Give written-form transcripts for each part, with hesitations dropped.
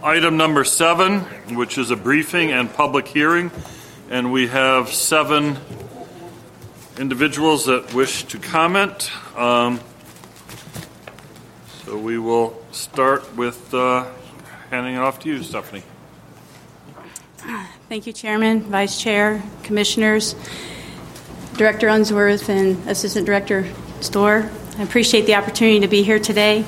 item number 7, which is a briefing and public hearing, and we have 7 individuals that wish to comment. So we will start with handing it off to you, Stephanie. Thank you, Chairman, Vice Chair, Commissioners, Director Unsworth, and Assistant Director Storr. I appreciate the opportunity to be here today.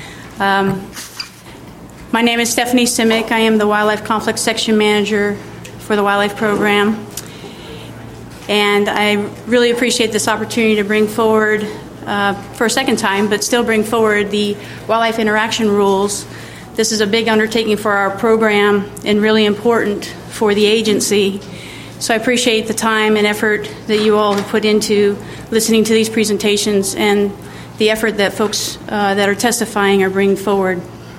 My name is Stephanie Simic. I am the Wildlife Conflict Section Manager for the Wildlife Program. And I really appreciate this opportunity to bring forward, for a second time, but still bring forward the wildlife interaction rules. This is a big undertaking for our program and really important for the agency. So I appreciate the time and effort that you all have put into listening to these presentations and the effort that folks that are testifying are bringing forward.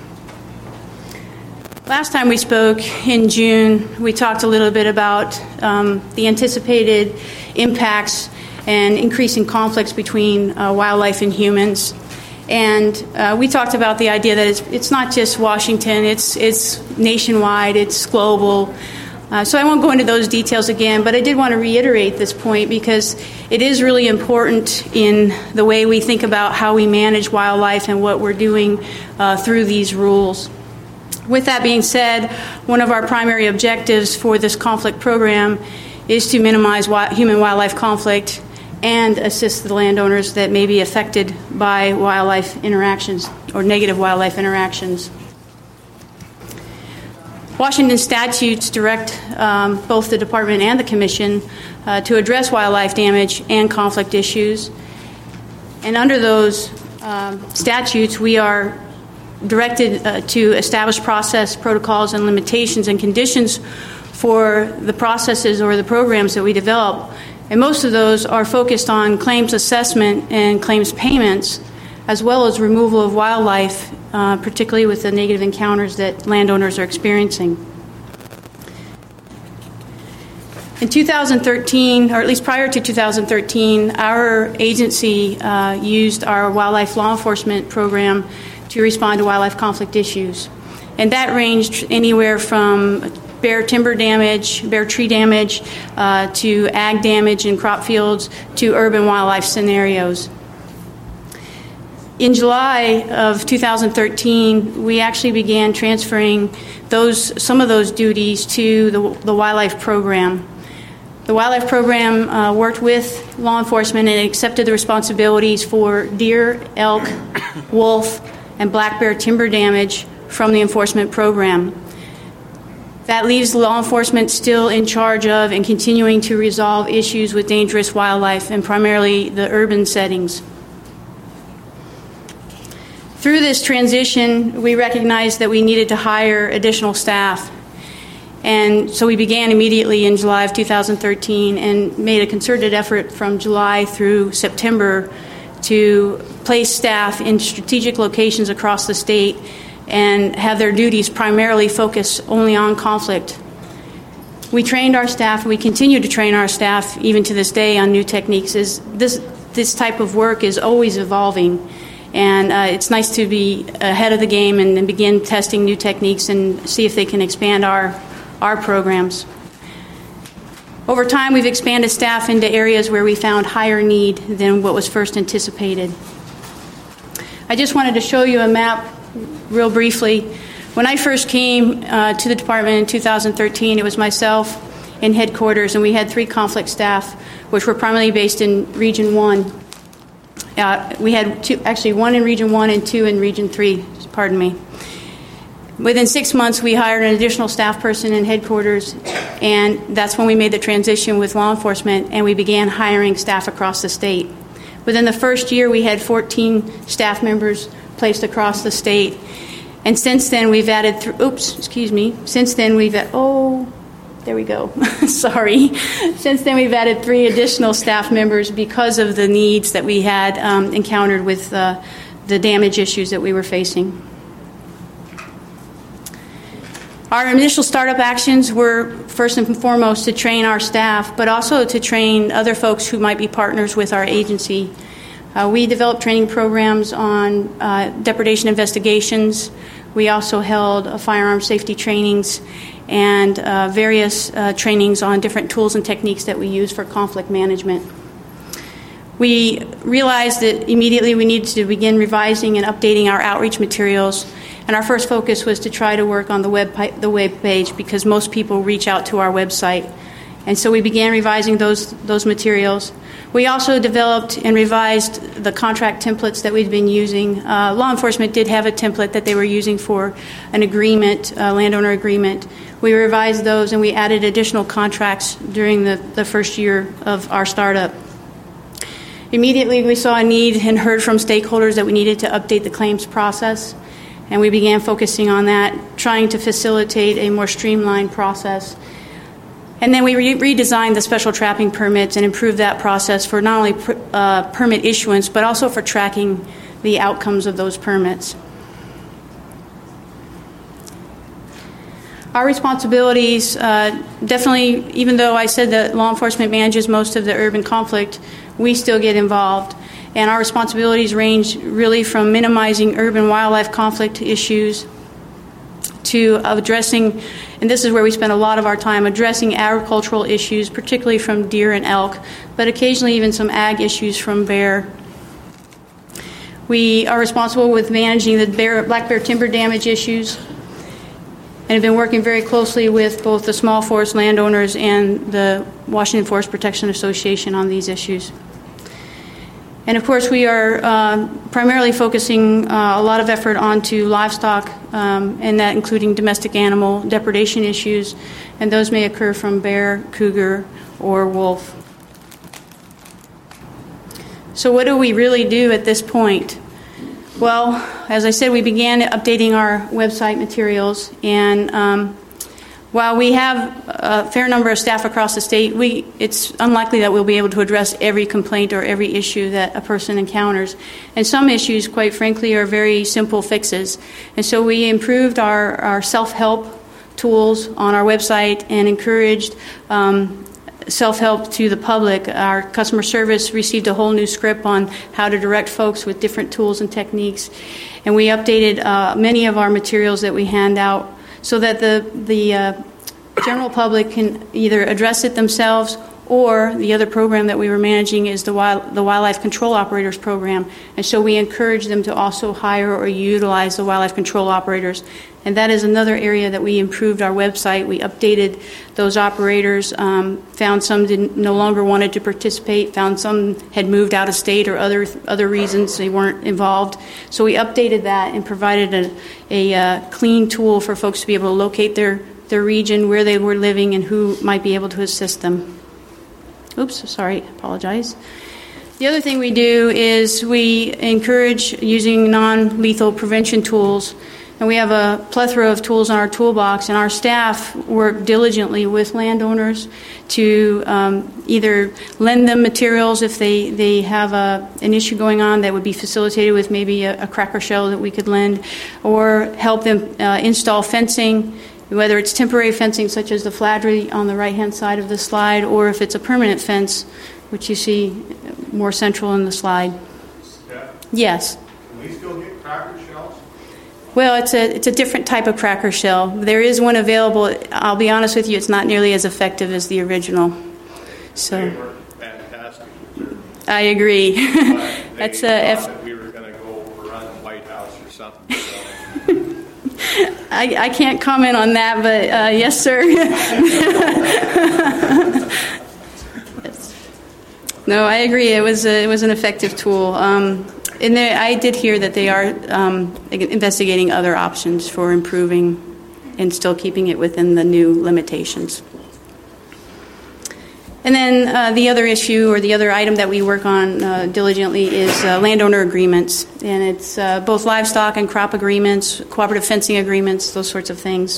Last time we spoke in June, we talked a little bit about the anticipated impacts and increasing conflicts between wildlife and humans. And we talked about the idea that it's not just Washington, it's nationwide, it's global. So I won't go into those details again, but I did want to reiterate this point because it is really important in the way we think about how we manage wildlife and what we're doing through these rules. With that being said, one of our primary objectives for this conflict program is to minimize human-wildlife conflict and assist the landowners that may be affected by wildlife interactions or negative wildlife interactions. Washington statutes direct both the Department and the Commission to address wildlife damage and conflict issues. And under those statutes, we are directed to establish process, protocols, and limitations and conditions for the processes or the programs that we develop. And most of those are focused on claims assessment and claims payments, as well as removal of wildlife, particularly with the negative encounters that landowners are experiencing. In 2013, or at least prior to 2013, our agency used our wildlife law enforcement program to respond to wildlife conflict issues. And that ranged anywhere from bare timber damage, bare tree damage, to ag damage in crop fields, to urban wildlife scenarios. In July of 2013, we actually began transferring some of those duties to the wildlife program. The wildlife program worked with law enforcement and accepted the responsibilities for deer, elk, wolf, and black bear timber damage from the enforcement program. That leaves law enforcement still in charge of and continuing to resolve issues with dangerous wildlife and primarily the urban settings. Through this transition, we recognized that we needed to hire additional staff. And so we began immediately in July of 2013 and made a concerted effort from July through September to place staff in strategic locations across the state and have their duties primarily focus only on conflict. We trained our staff, we continue to train our staff even to this day on new techniques. This type of work is always evolving, and it's nice to be ahead of the game and then begin testing new techniques and see if they can expand our programs. Over time, we've expanded staff into areas where we found higher need than what was first anticipated. I just wanted to show you a map real briefly. When I first came to the department in 2013, it was myself in headquarters, and we had 3 conflict staff, which were primarily based in Region 1. We had 1 in Region 1 and 2 in Region 3, pardon me. Within 6 months, we hired an additional staff person in headquarters, and that's when we made the transition with law enforcement, and we began hiring staff across the state. Within the first year, we had 14 staff members placed across the state, and since then we've added. Since then we've there we go. Sorry. Since then we've added 3 additional staff members because of the needs that we had encountered with the damage issues that we were facing. Our initial startup actions were first and foremost to train our staff, but also to train other folks who might be partners with our agency. We developed training programs on depredation investigations. We also held firearm safety trainings and various trainings on different tools and techniques that we use for conflict management. We realized that immediately we needed to begin revising and updating our outreach materials, and our first focus was to try to work on the web page because most people reach out to our website. And so we began revising those materials. We also developed and revised the contract templates that we'd been using. Law enforcement did have a template that they were using for an agreement, a landowner agreement. We revised those and we added additional contracts during the first year of our startup. Immediately we saw a need and heard from stakeholders that we needed to update the claims process, and we began focusing on that, trying to facilitate a more streamlined process. And then we redesigned the special trapping permits and improved that process for not only permit issuance, but also for tracking the outcomes of those permits. Our responsibilities, definitely, even though I said that law enforcement manages most of the urban conflict, we still get involved. And our responsibilities range really from minimizing urban wildlife conflict issues to addressing, and this is where we spend a lot of our time, addressing agricultural issues, particularly from deer and elk, but occasionally even some ag issues from bear. We are responsible with managing the black bear timber damage issues and have been working very closely with both the small forest landowners and the Washington Forest Protection Association on these issues. And of course, we are primarily focusing a lot of effort onto livestock, and that including domestic animal depredation issues, and those may occur from bear, cougar, or wolf. So what do we really do at this point? Well, as I said, we began updating our website materials, and while we have a fair number of staff across the state, it's unlikely that we'll be able to address every complaint or every issue that a person encounters. And some issues, quite frankly, are very simple fixes. And so we improved our self-help tools on our website and encouraged self-help to the public. Our customer service received a whole new script on how to direct folks with different tools and techniques. And we updated many of our materials that we hand out so that the general public can either address it themselves, or the other program that we were managing is the Wildlife Control Operators Program. And so we encourage them to also hire or utilize the wildlife control operators. And that is another area that we improved our website. We updated those operators, found some no longer wanted to participate, found some had moved out of state or other reasons they weren't involved. So we updated that and provided a clean tool for folks to be able to locate their region, where they were living, and who might be able to assist them. Oops, sorry, apologize. The other thing we do is we encourage using non-lethal prevention tools. And we have a plethora of tools in our toolbox, and our staff work diligently with landowners to either lend them materials if they have an issue going on that would be facilitated with maybe a cracker shell that we could lend, or help them install fencing, whether it's temporary fencing such as the flattery on the right-hand side of the slide, or if it's a permanent fence, which you see more central in the slide. Yeah. Yes. Can we still get cracker shells? Well, it's a different type of cracker shell. There is one available. I'll be honest with you, it's not nearly as effective as the original. So They were fantastic. I agree. That's that we were going to go run the White House or something. So. I can't comment on that, but yes, sir. No, I agree. It was an effective tool. And I did hear that they are investigating other options for improving and still keeping it within the new limitations. And then the other issue or the other item that we work on diligently is landowner agreements. And it's both livestock and crop agreements, cooperative fencing agreements, those sorts of things.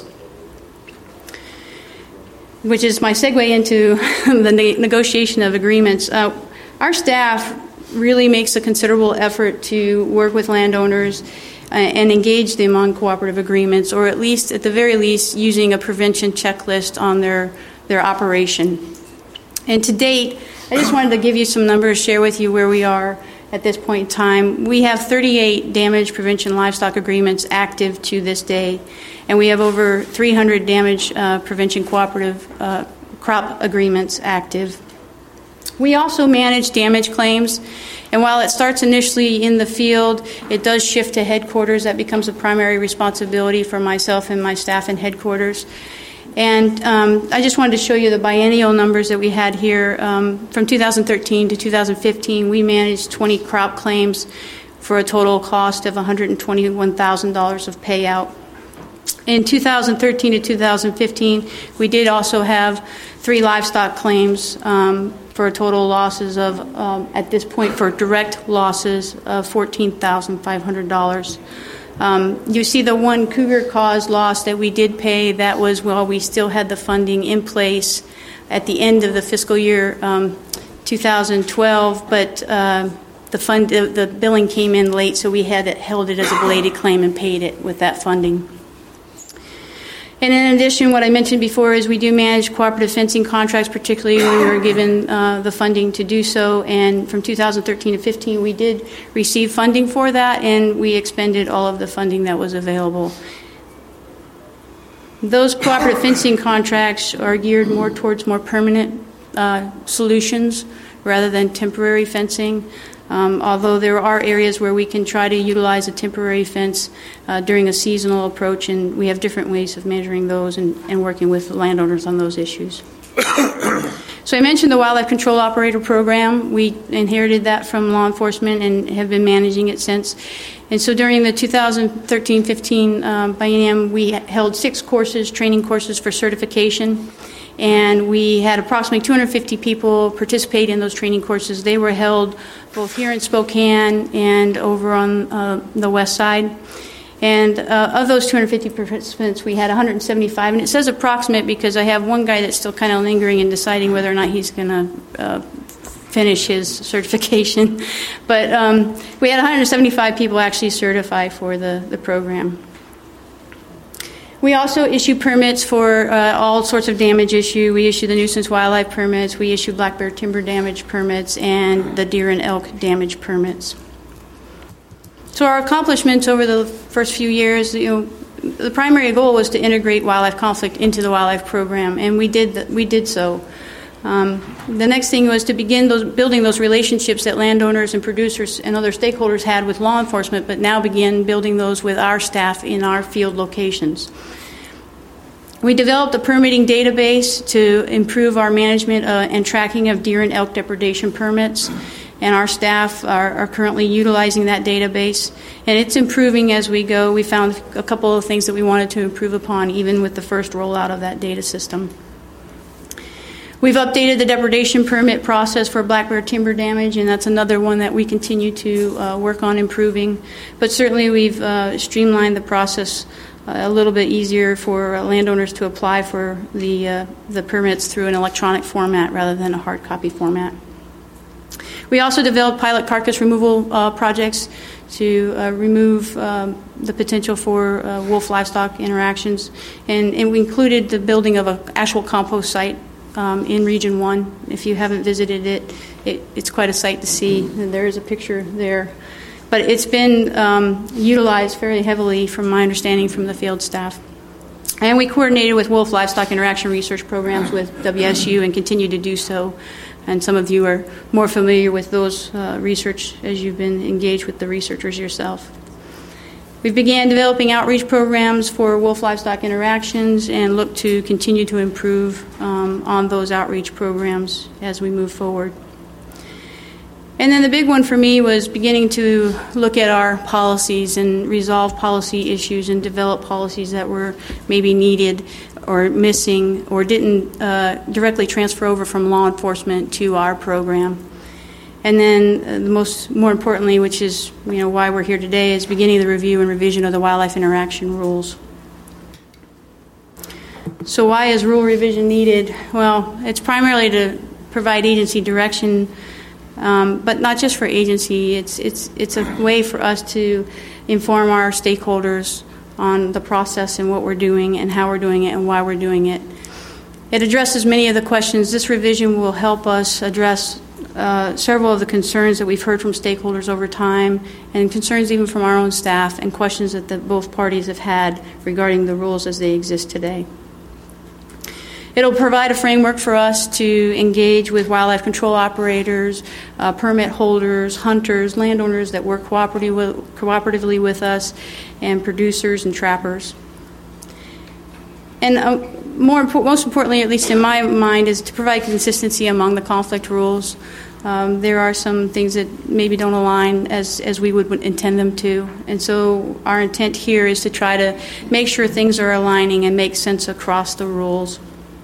Which is my segue into the negotiation of agreements. Our staff really makes a considerable effort to work with landowners and engage them on cooperative agreements, or at least, at the very least, using a prevention checklist on their operation. And to date, I just wanted to give you some numbers, share with you where we are at this point in time. We have 38 damage prevention livestock agreements active to this day, and we have over 300 damage prevention cooperative crop agreements active. We also manage damage claims, and while it starts initially in the field, it does shift to headquarters. That becomes a primary responsibility for myself and my staff in headquarters. And I just wanted to show you the biennial numbers that we had here. From 2013 to 2015, we managed 20 crop claims for a total cost of $121,000 of payout. In 2013 to 2015, we did also have 3 livestock claims for total losses of, at this point, for direct losses of $14,500. You see the one cougar caused loss that we did pay. That was while we still had the funding in place at the end of the fiscal year 2012, but the billing came in late, so we held it as a belated claim and paid it with that funding. And in addition, what I mentioned before is we do manage cooperative fencing contracts, particularly when we were given the funding to do so. And from 2013 to 15, we did receive funding for that, and we expended all of the funding that was available. Those cooperative fencing contracts are geared more towards more permanent solutions rather than temporary fencing. Although there are areas where we can try to utilize a temporary fence during a seasonal approach, and we have different ways of measuring those and working with landowners on those issues. So I mentioned the Wildlife Control Operator Program. We inherited that from law enforcement and have been managing it since. And so during the 2013-15 biennium, we held 6 courses, training courses for certification. And we had approximately 250 people participate in those training courses. They were held both here in Spokane and over on the west side. And of those 250 participants, we had 175. And it says approximate because I have one guy that's still kind of lingering and deciding whether or not he's going to finish his certification. But we had 175 people actually certify for the program. We also issue permits for all sorts of damage issue. We issue the nuisance wildlife permits, we issue black bear timber damage permits, and the deer and elk damage permits. So our accomplishments over the first few years, the primary goal was to integrate wildlife conflict into the wildlife program, and we did so. The next thing was to begin building those relationships that landowners and producers and other stakeholders had with law enforcement, but now begin building those with our staff in our field locations. We developed a permitting database to improve our management and tracking of deer and elk depredation permits, and our staff are currently utilizing that database, and it's improving as we go. We found a couple of things that we wanted to improve upon even with the first rollout of that data system. We've updated the depredation permit process for black bear timber damage, and that's another one that we continue to work on improving. But certainly we've streamlined the process a little bit easier for landowners to apply for the permits through an electronic format rather than a hard copy format. We also developed pilot carcass removal projects to remove the potential for wolf livestock interactions, and we included the building of an actual compost site in Region 1. If you haven't visited it's quite a sight to see. And there is a picture there. But it's been utilized fairly heavily from my understanding from the field staff. And we coordinated with wolf livestock interaction research programs with WSU and continue to do so. And some of you are more familiar with those research as you've been engaged with the researchers yourself. We began developing outreach programs for wolf livestock interactions and look to continue to improve on those outreach programs as we move forward. And then the big one for me was beginning to look at our policies and resolve policy issues and develop policies that were maybe needed or missing or didn't directly transfer over from law enforcement to our program. And then more importantly, which is why we're here today, is beginning the review and revision of the wildlife interaction rules. So why is rule revision needed? Well, it's primarily to provide agency direction, but not just for agency. It's a way for us to inform our stakeholders on the process and what we're doing and how we're doing it and why we're doing it. It addresses many of the questions. This revision will help us address several of the concerns that we've heard from stakeholders over time, and concerns even from our own staff, and questions that both parties have had regarding the rules as they exist today. It'll provide a framework for us to engage with wildlife control operators, permit holders, hunters, landowners that work cooperatively with us, and producers and trappers. And most importantly, at least in my mind, is to provide consistency among the conflict rules. There are some things that maybe don't align as we would intend them to. And so our intent here is to try to make sure things are aligning and make sense across the rules.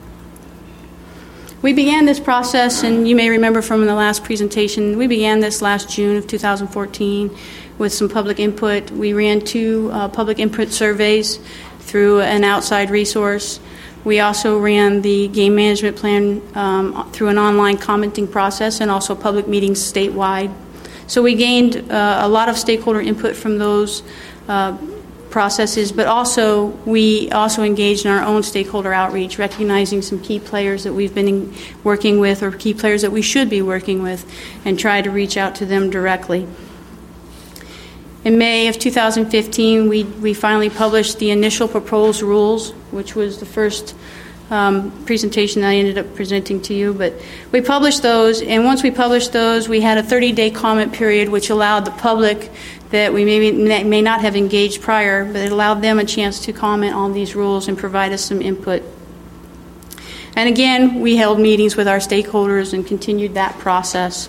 We began this process, and you may remember from the last presentation, we began this last June of 2014 with some public input. We ran 2 public input surveys through an outside resource. We also ran the game management plan through an online commenting process and also public meetings statewide. So we gained a lot of stakeholder input from those processes, but also we also engaged in our own stakeholder outreach, recognizing some key players that we've been working with or key players that we should be working with, and try to reach out to them directly. In May of 2015, we finally published the initial proposed rules, which was the first presentation that I ended up presenting to you. But we published those, and once we published those, we had a 30-day comment period, which allowed the public that we may not have engaged prior, but it allowed them a chance to comment on these rules and provide us some input. And again, we held meetings with our stakeholders and continued that process.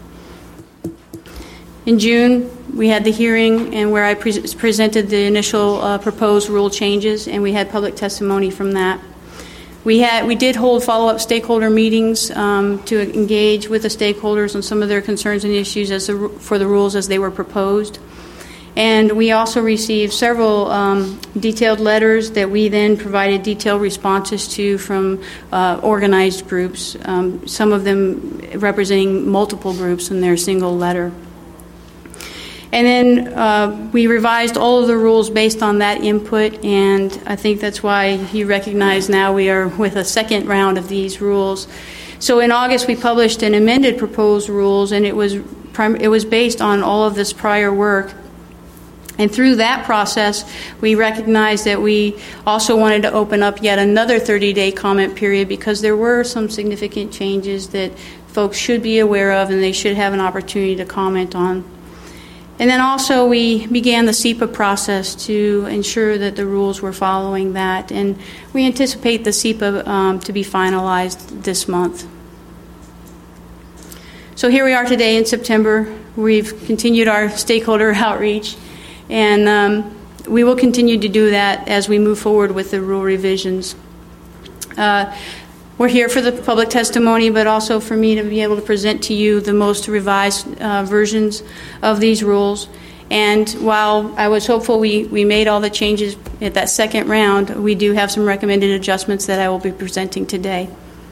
In June, we had the hearing and where I presented the initial proposed rule changes, and we had public testimony from that. We did hold follow-up stakeholder meetings to engage with the stakeholders on some of their concerns and issues for the rules as they were proposed. And we also received several detailed letters that we then provided detailed responses to from organized groups, some of them representing multiple groups in their single letter. And then we revised all of the rules based on that input, and I think that's why you recognize now we are with a second round of these rules. So in August, we published an amended proposed rules, and it was based on all of this prior work. And through that process, we recognized that we also wanted to open up yet another 30-day comment period, because there were some significant changes that folks should be aware of and they should have an opportunity to comment on. And then also we began the SEPA process to ensure that the rules were following that. And we anticipate the SEPA to be finalized this month. So here we are today in September. We've continued our stakeholder outreach, and we will continue to do that as we move forward with the rule revisions. We're here for the public testimony, but also for me to be able to present to you the most revised versions of these rules. And while I was hopeful we made all the changes at that second round, we do have some recommended adjustments that I will be presenting today.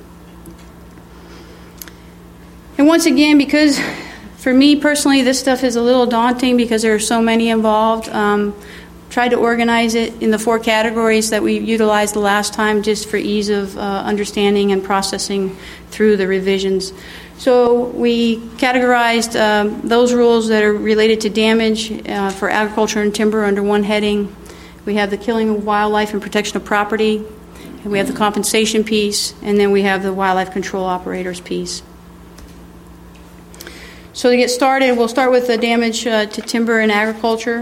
And once again, because for me personally, this stuff is a little daunting because there are so many involved. Tried to organize it in the 4 categories that we utilized the last time, just for ease of understanding and processing through the revisions. So we categorized those rules that are related to damage for agriculture and timber under one heading. We have the killing of wildlife and protection of property, and we have the compensation piece, and then we have the wildlife control operators piece. So to get started, we'll start with the damage to timber and agriculture.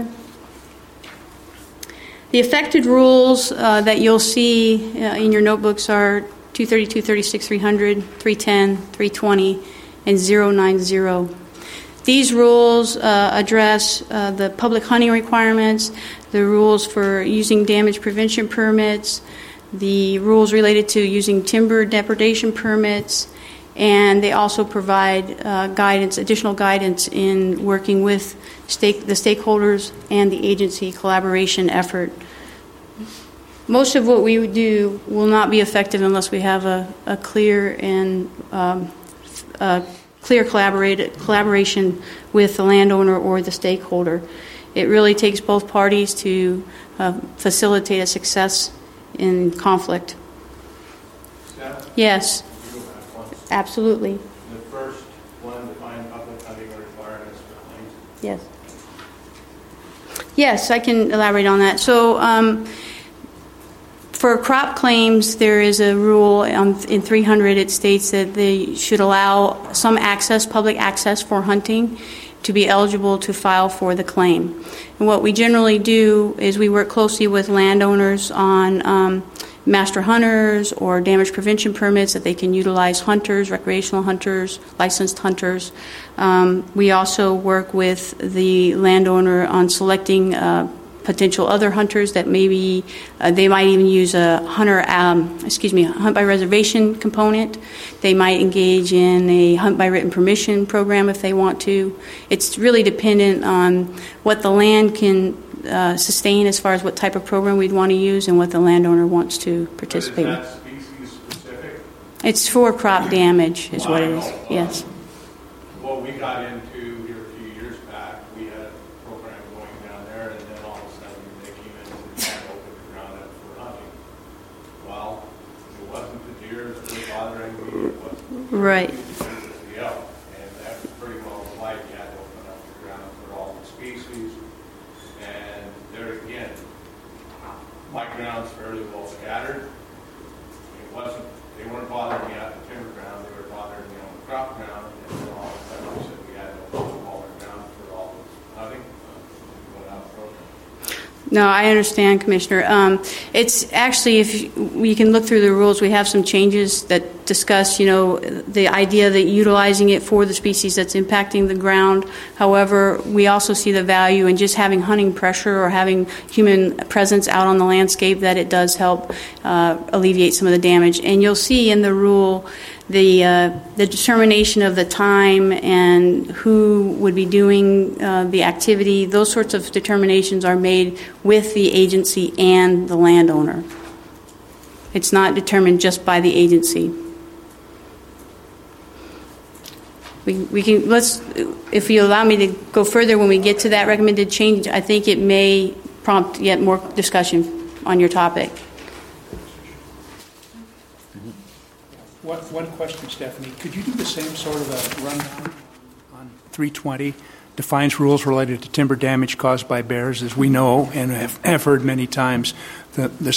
The affected rules that you'll see in your notebooks are 232, 36, 300, 310, 320, and 090. These rules address the public hunting requirements, the rules for using damage prevention permits, the rules related to using timber depredation permits, and they also provide additional guidance in working with the stakeholders and the agency collaboration effort. Most of what we do will not be effective unless we have a clear and clear collaboration with the landowner or the stakeholder. It really takes both parties to facilitate a success in conflict. Steph? Yes. You go back once. Absolutely. The first one Yes. Yes, I can elaborate on that. So for crop claims, there is a rule in 300. It states that they should allow some access, public access for hunting, to be eligible to file for the claim. And what we generally do is we work closely with landowners on master hunters or damage prevention permits that they can utilize hunters, recreational hunters, licensed hunters. We also work with the landowner on selecting potential other hunters that maybe they might even use a hunt by reservation component. They might engage in a hunt by written permission program if they want to. It's really dependent on what the land can sustain as far as what type of program we'd want to use and what the landowner wants to participate But in. is that species specific? It's for crop damage is what it is, yes. What we got into here a few years back, we had a program going down there, and then all of a sudden they came in and said, open the ground up for hunting. Well, it wasn't the deer that were bothering me, it wasn't Right. the elk, and that was pretty well applied. You had to open up the ground for all the species, and there again, my ground's fairly well scattered. It wasn't, they weren't bothering me at the timber ground, they were bothering me on the crop ground, and then all of a sudden we said we had to open all the ground for all the hunting, went out program. No, I understand, Commissioner. It's actually, if you can look through the rules, we have some changes that discuss, the idea that utilizing it for the species that's impacting the ground. However, we also see the value in just having hunting pressure or having human presence out on the landscape, that it does help alleviate some of the damage. And you'll see in the rule the determination of the time and who would be doing the activity. Those sorts of determinations are made with the agency and the landowner. It's not determined just by the agency. We can, if you allow me to go further when we get to that recommended change, I think it may prompt yet more discussion on your topic. One question, Stephanie. Could you do the same sort of a rundown on 320? Defines rules related to timber damage caused by bears. As we know and have heard many times, the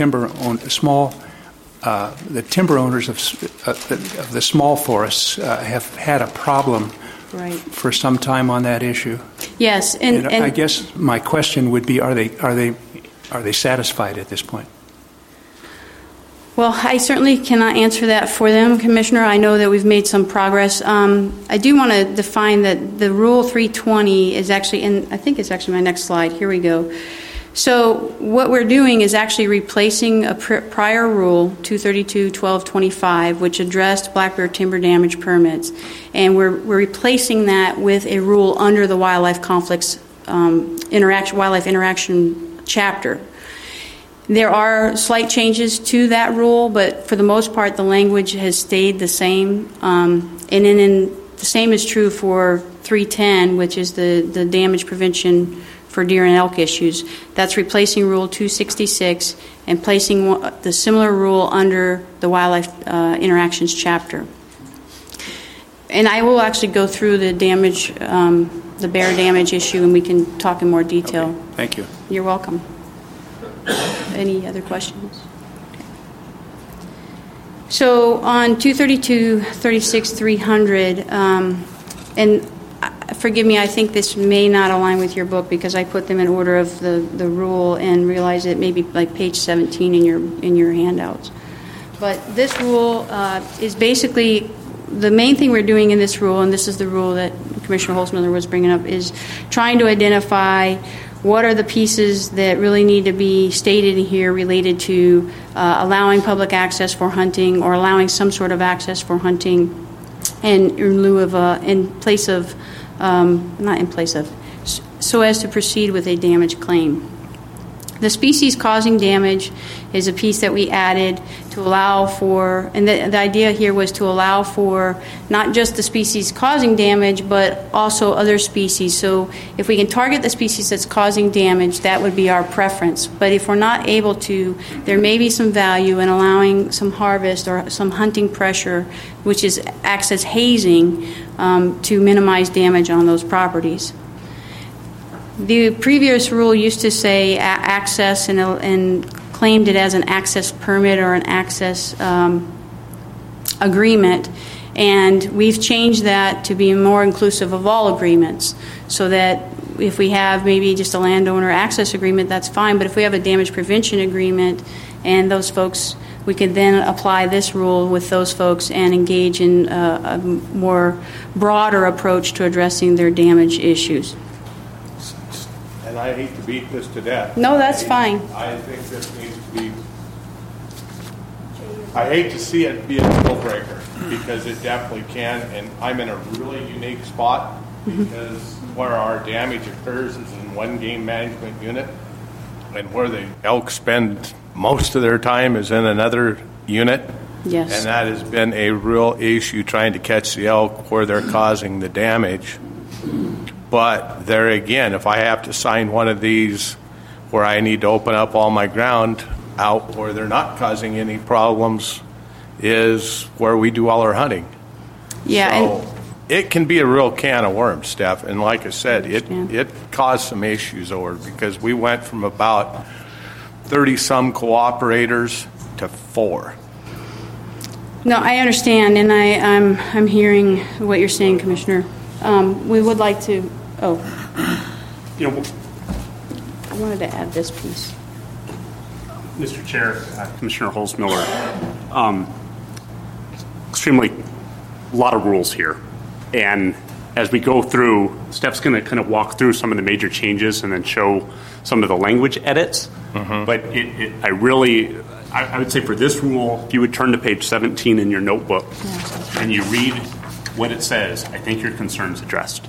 timber owners of the small forests have had a problem Right. for some time on that issue. Yes, And I guess my question would be: Are they satisfied at this point? Well, I certainly cannot answer that for them, Commissioner. I know that we've made some progress. I do want to define that the Rule 320 is actually I think it's actually my next slide. Here we go. So what we're doing is actually replacing a prior rule, 232-1225, which addressed black bear timber damage permits. And we're replacing that with a rule under the wildlife conflicts wildlife interaction chapter. There are slight changes to that rule, but for the most part, the language has stayed the same. And then the same is true for 310, which is the damage prevention for deer and elk issues. That's replacing Rule 266 and placing the similar rule under the wildlife interactions chapter. And I will actually go through the damage, the bear damage issue, and we can talk in more detail. Okay. Thank you. You're welcome. Any other questions? Okay. So on 232, 36, 300, and forgive me, I think this may not align with your book because I put them in order of the rule and realized it may be like page 17 in your handouts. But this rule is basically the main thing we're doing in this rule, and this is the rule that Commissioner Holzmiller was bringing up, is trying to identify what are the pieces that really need to be stated in here related to allowing public access for hunting or allowing some sort of access for hunting in lieu of, so as to proceed with a damage claim. The species causing damage is a piece that we added to allow for, and the idea here was to allow for not just the species causing damage, but also other species. So if we can target the species that's causing damage, that would be our preference. But if we're not able to, there may be some value in allowing some harvest or some hunting pressure, which acts as hazing, to minimize damage on those properties. The previous rule used to say access and claimed it as an access permit or an access agreement, and we've changed that to be more inclusive of all agreements, so that if we have maybe just a landowner access agreement, that's fine, but if we have a damage prevention agreement and those folks, we could then apply this rule with those folks and engage in a more broader approach to addressing their damage issues. And I hate to beat this to death. No, that's fine. I think this needs to be, I hate to see it be a deal breaker, because it definitely can, and I'm in a really unique spot, because where our damage occurs is in one game management unit, and where the elk spend most of their time is in another unit. Yes. And that has been a real issue, trying to catch the elk where they're causing the damage. But there again, if I have to sign one of these where I need to open up all my ground out where they're not causing any problems, is where we do all our hunting. Yeah. So it can be a real can of worms, Steph. And like I said, it caused some issues over, because we went from about 30-some cooperators to 4. No, I understand, and I'm hearing what you're saying, Commissioner. We would like to. Oh, You know, I wanted to add this piece. Mr. Chair, Commissioner Holzmiller, extremely a lot of rules here, and as we go through, Steph's going to kind of walk through some of the major changes and then show some of the language edits. But I would say for this rule, if you would turn to page 17 in your notebook and you read what it says, I think your concern's addressed.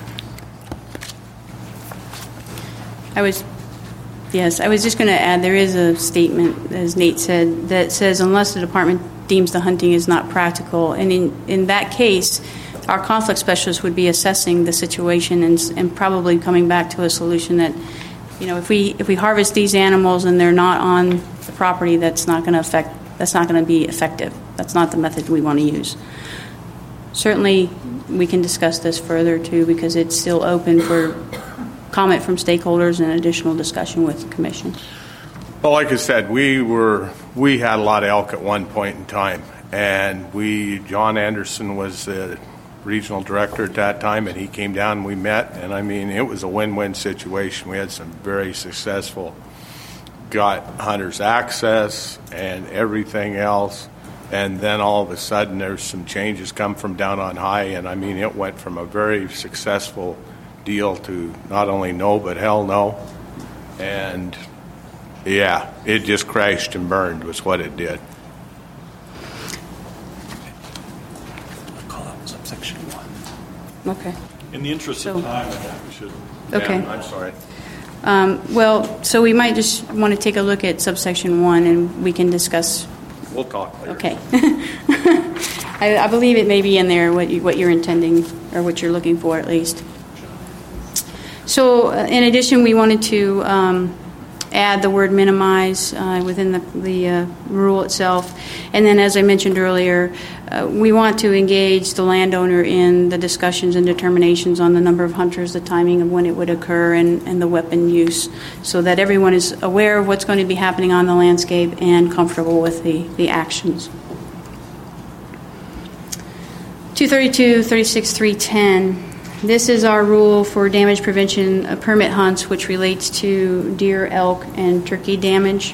I was just going to add, there is a statement, as Nate said, that says unless the department deems the hunting is not practical, and in that case, our conflict specialist would be assessing the situation and probably coming back to a solution that, if we harvest these animals and they're not on the property, that's not going to be effective. That's not the method we want to use. Certainly, we can discuss this further too, because it's still open for comment from stakeholders and additional discussion with the commission. Well, like I said, we had a lot of elk at one point in time, and John Anderson was the regional director at that time, and he came down and we met, and I mean, it was a win-win situation. We had some very successful, got hunters access and everything else, and then all of a sudden there's some changes come from down on high, and I mean, it went from a very successful deal to not only no, but hell no, and yeah, it just crashed and burned was what it did. Subsection 1. Okay. In the interest of time, I think we should. Okay. Yeah, I'm sorry. So we might just want to take a look at subsection 1, and we can discuss. We'll talk later. Okay. I believe it may be in there what you're intending, or what you're looking for at least. So in addition, we wanted to add the word minimize within the rule itself. And then, as I mentioned earlier, we want to engage the landowner in the discussions and determinations on the number of hunters, the timing of when it would occur, and the weapon use, so that everyone is aware of what's going to be happening on the landscape and comfortable with the actions. 232, 36, 310. This is our rule for damage prevention permit hunts, which relates to deer, elk, and turkey damage.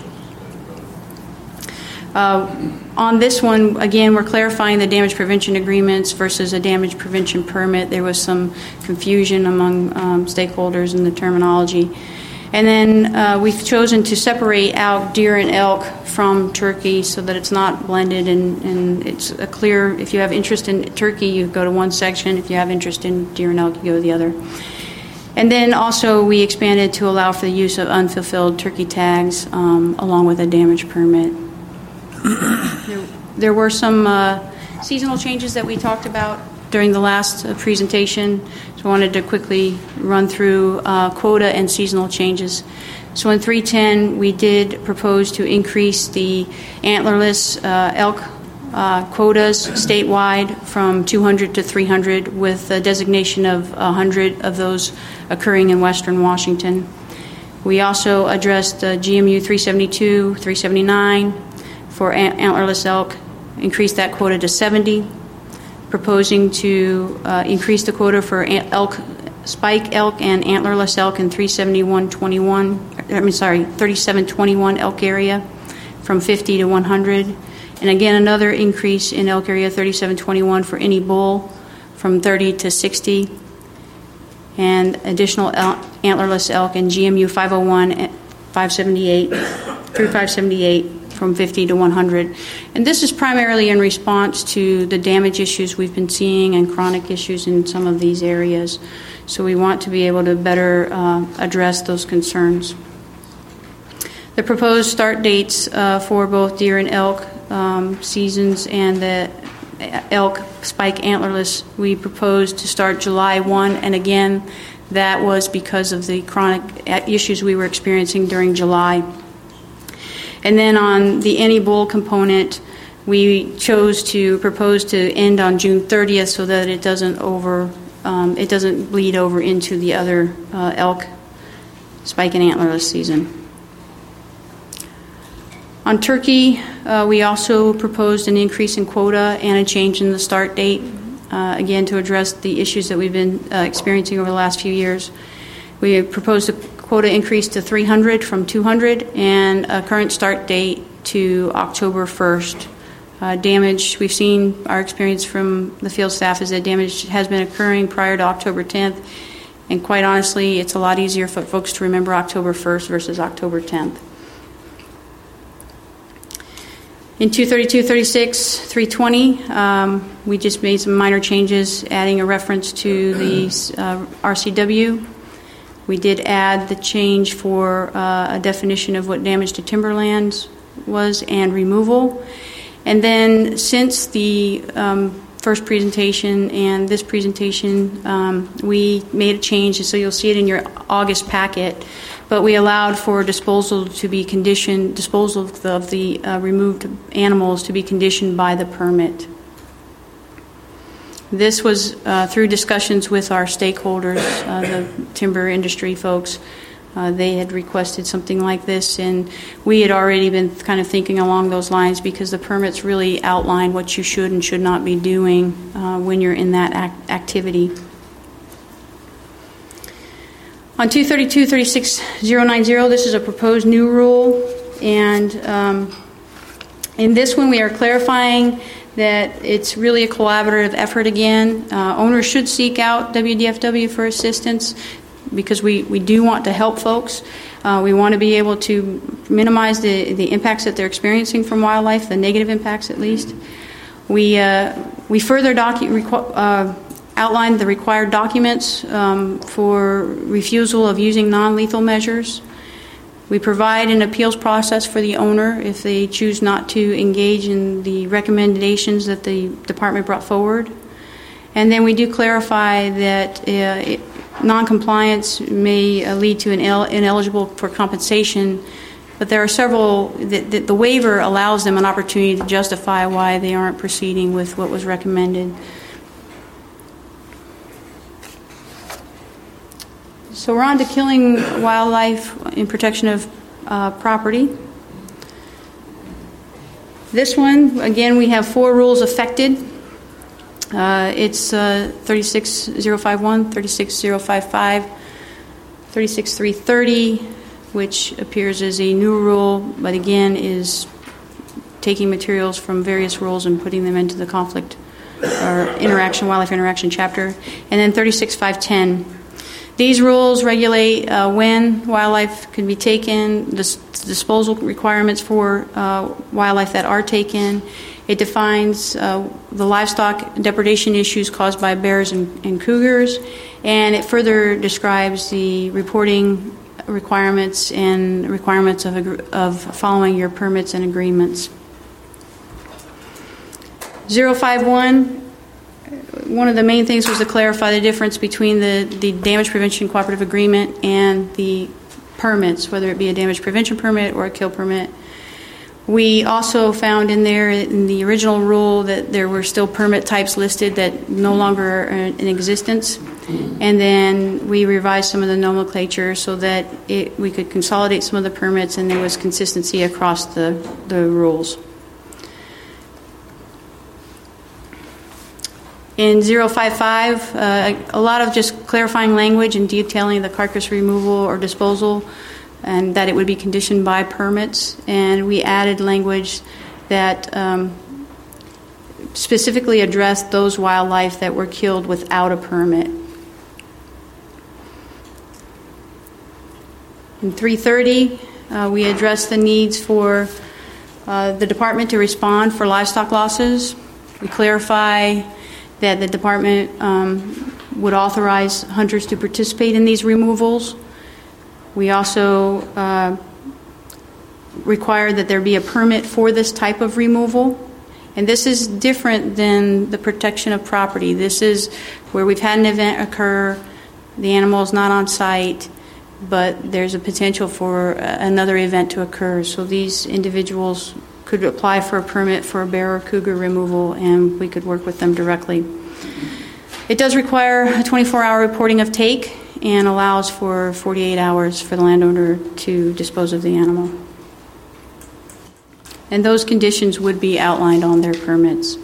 On this one, again, we're clarifying the damage prevention agreements versus a damage prevention permit. There was some confusion among stakeholders in the terminology. And then we've chosen to separate out deer and elk from turkey so that it's not blended, and it's a clear, if you have interest in turkey, you go to one section. If you have interest in deer and elk, you go to the other. And then also we expanded to allow for the use of unfulfilled turkey tags along with a damage permit. There were some seasonal changes that we talked about during the last presentation, so I wanted to quickly run through quota and seasonal changes. So in 310, we did propose to increase the antlerless elk quotas statewide from 200 to 300, with a designation of 100 of those occurring in western Washington. We also addressed GMU 372, 379 for antlerless elk, increased that quota to 70, proposing to increase the quota for elk, spike elk and antlerless elk in 3721 elk area from 50 to 100. And again, another increase in elk area 3721 for any bull from 30 to 60. And additional antlerless elk in GMU 501 578 through 578 from 50 to 100. And this is primarily in response to the damage issues we've been seeing and chronic issues in some of these areas. So we want to be able to better address those concerns. The proposed start dates for both deer and elk seasons and the elk spike antlerless, we proposed to start July 1, and again, that was because of the chronic issues we were experiencing during July. And then on the any bull component, we chose to propose to end on June 30th so that it doesn't bleed over into the other elk spike and antlerless season. On turkey, we also proposed an increase in quota and a change in the start date, again to address the issues that we've been experiencing over the last few years. We proposed a quota increase to 300 from 200 and a current start date to October 1st. Damage, we've seen, our experience from the field staff is that damage has been occurring prior to October 10th, and quite honestly, it's a lot easier for folks to remember October 1st versus October 10th. In 232.36, 320, we just made some minor changes, adding a reference to the RCW. We did add the change for a definition of what damage to timberlands was and removal. And then since the first presentation and this presentation, we made a change, so you'll see it in your August packet. But we allowed for disposal of the removed animals to be conditioned by the permit. This was through discussions with our stakeholders, the timber industry folks. They had requested something like this, and we had already been kind of thinking along those lines because the permits really outline what you should and should not be doing when you're in that activity. On 232.36.090, this is a proposed new rule, and in this one we are clarifying that it's really a collaborative effort again. Owners should seek out WDFW for assistance because we do want to help folks. We want to be able to minimize the impacts that they're experiencing from wildlife, the negative impacts at least. We further outlined the required documents for refusal of using non-lethal measures. We provide an appeals process for the owner if they choose not to engage in the recommendations that the department brought forward. And then we do clarify that non-compliance may lead to an ineligible for compensation, but there are several, the waiver allows them an opportunity to justify why they aren't proceeding with what was recommended. So we're on to killing wildlife in protection of property. This one, again, we have 4 rules affected. It's 36051, 36055, 36330, which appears as a new rule, but again is taking materials from various rules and putting them into the conflict or wildlife interaction chapter. And then 36510. These rules regulate when wildlife can be taken, the disposal requirements for wildlife that are taken. It defines the livestock depredation issues caused by bears and cougars, and it further describes the reporting requirements and requirements of following your permits and agreements. 051. One of the main things was to clarify the difference between the damage prevention cooperative agreement and the permits, whether it be a damage prevention permit or a kill permit. We also found in there, in the original rule, that there were still permit types listed that no longer are in existence. And then we revised some of the nomenclature so that we could consolidate some of the permits and there was consistency across the rules. In 055, a lot of just clarifying language and detailing the carcass removal or disposal, and that it would be conditioned by permits. And we added language that specifically addressed those wildlife that were killed without a permit. In 330, we addressed the needs for the department to respond for livestock losses. We clarify that the department would authorize hunters to participate in these removals. We also require that there be a permit for this type of removal. And this is different than the protection of property. This is where we've had an event occur, the animal is not on site, but there's a potential for another event to occur. So these individuals could apply for a permit for a bear or cougar removal, and we could work with them directly. It does require a 24-hour reporting of take and allows for 48 hours for the landowner to dispose of the animal. And those conditions would be outlined on their permits.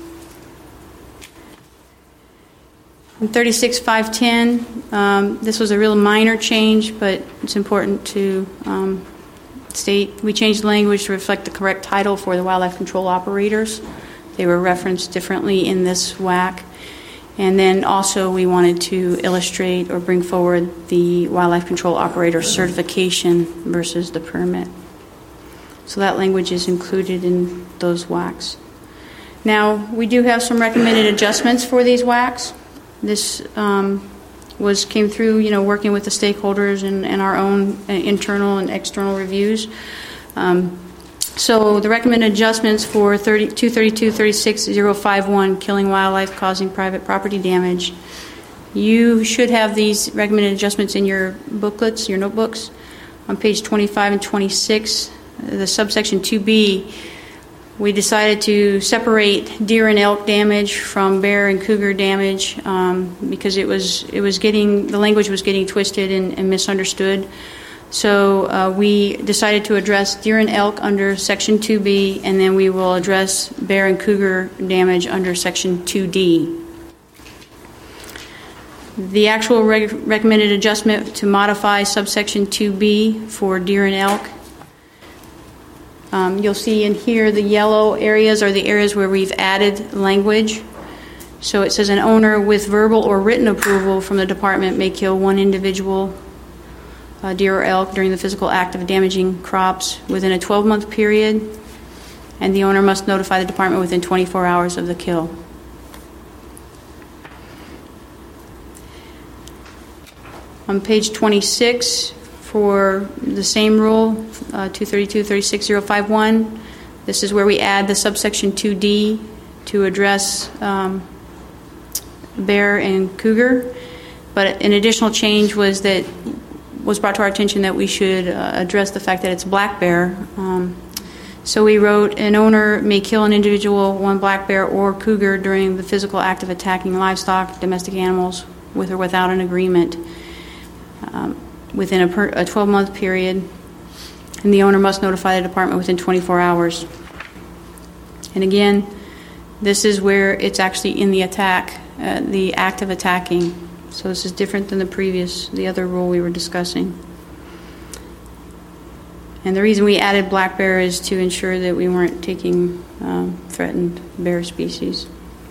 In 36.510, this was a real minor change, but it's important to state. We changed the language to reflect the correct title for the wildlife control operators. They were referenced differently in this WAC. And then also we wanted to illustrate or bring forward the wildlife control operator certification versus the permit. So that language is included in those WACs. Now, we do have some recommended adjustments for these WACs. This came through, working with the stakeholders and our own internal and external reviews. So the recommended adjustments for 232.36.051, killing wildlife causing private property damage. You should have these recommended adjustments in your booklets, your notebooks. On page 25 and 26, the subsection 2B, we decided to separate deer and elk damage from bear and cougar damage because the language was getting twisted and misunderstood. So we decided to address deer and elk under Section 2B, and then we will address bear and cougar damage under Section 2D. The actual recommended adjustment to modify subsection 2B for deer and elk, you'll see in here the yellow areas are the areas where we've added language. So it says an owner with verbal or written approval from the department may kill one individual deer or elk during the physical act of damaging crops within a 12-month period, and the owner must notify the department within 24 hours of the kill. On page 26, for the same rule, 232.36.051, this is where we add the subsection 2D to address bear and cougar. But an additional change was brought to our attention that we should address the fact that it's black bear. So we wrote, an owner may kill an individual, one black bear or cougar during the physical act of attacking livestock, domestic animals, with or without an agreement within a 12-month period, and the owner must notify the department within 24 hours. And again, this is where it's actually in the attack, the act of attacking. So this is different than the other rule we were discussing. And the reason we added black bear is to ensure that we weren't taking threatened bear species.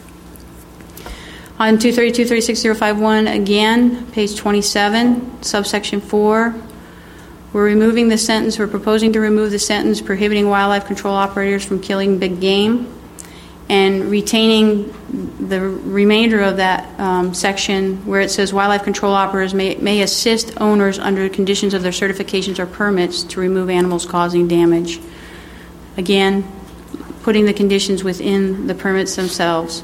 On 232.36.051, again, page 27, subsection 4, we're proposing to remove the sentence prohibiting wildlife control operators from killing big game, and retaining the remainder of that section where it says wildlife control operators may assist owners under conditions of their certifications or permits to remove animals causing damage. Again, putting the conditions within the permits themselves.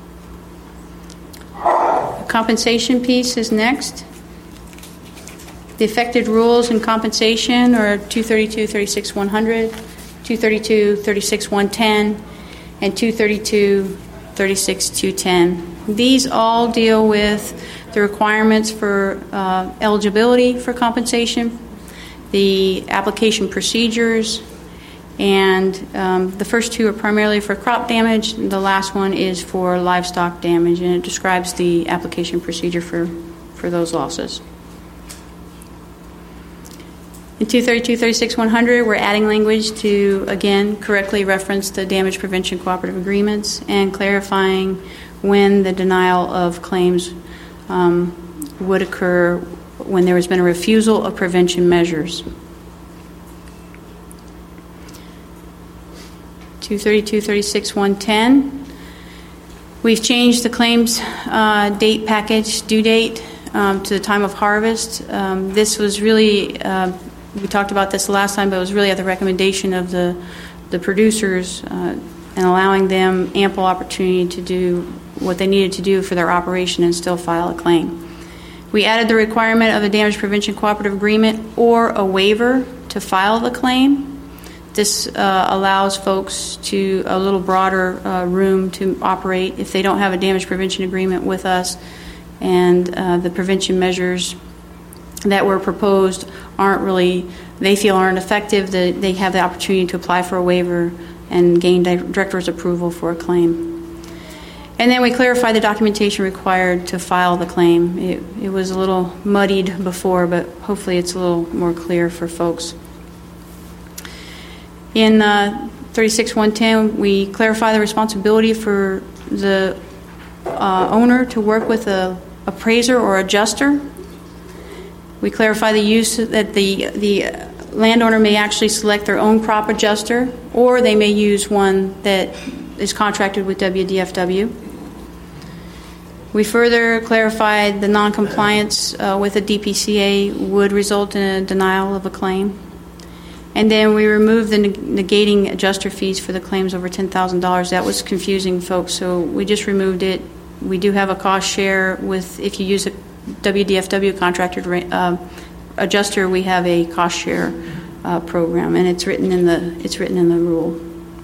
The compensation piece is next. The affected rules and compensation are 232-36-100, 232-36-110, and 232-36-210. These all deal with the requirements for eligibility for compensation, the application procedures, and the first two are primarily for crop damage. The last one is for livestock damage, and it describes the application procedure for those losses. In 232-36-100, we're adding language to, again, correctly reference the damage prevention cooperative agreements and clarifying when the denial of claims would occur when there has been a refusal of prevention measures. 232-36-110, we've changed the claims date package due date to the time of harvest. This was really, we talked about this last time, but it was really at the recommendation of the producers and allowing them ample opportunity to do what they needed to do for their operation and still file a claim. We added the requirement of a damage prevention cooperative agreement or a waiver to file the claim. This allows folks to a little broader room to operate if they don't have a damage prevention agreement with us and the prevention measures that were proposed they feel aren't effective. They have the opportunity to apply for a waiver and gain director's approval for a claim. And then we clarify the documentation required to file the claim. It was a little muddied before, but hopefully it's a little more clear for folks. In 36-110, we clarify the responsibility for the owner to work with an appraiser or adjuster. We clarify the use that the landowner may actually select their own crop adjuster, or they may use one that is contracted with WDFW. We further clarified the noncompliance with a DPCA would result in a denial of a claim. And then we removed the negating adjuster fees for the claims over $10,000. That was confusing folks, so we just removed it. We do have a cost share with, if you use a WDFW contracted adjuster, we have a cost share program, and it's written in the rule.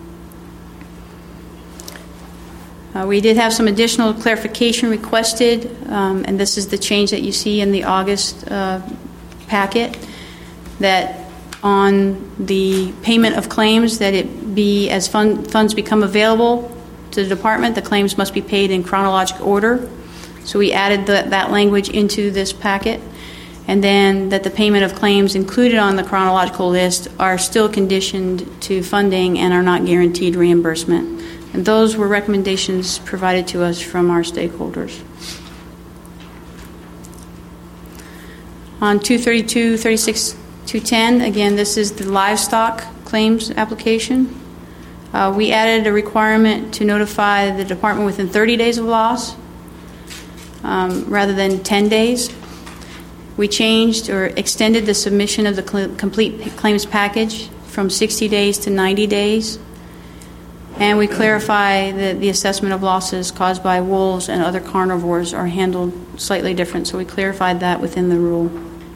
We did have some additional clarification requested, and this is the change that you see in the August packet, that on the payment of claims, that it be as funds become available to the department, the claims must be paid in chronological order. So we added that language into this packet, and then that the payment of claims included on the chronological list are still conditioned to funding and are not guaranteed reimbursement. And those were recommendations provided to us from our stakeholders. On 232-36-210, again, this is the livestock claims application. We added a requirement to notify the department within 30 days of loss rather than 10 days. We changed or extended the submission of the complete claims package from 60 days to 90 days. And we clarify that the assessment of losses caused by wolves and other carnivores are handled slightly different, so we clarified that within the rule.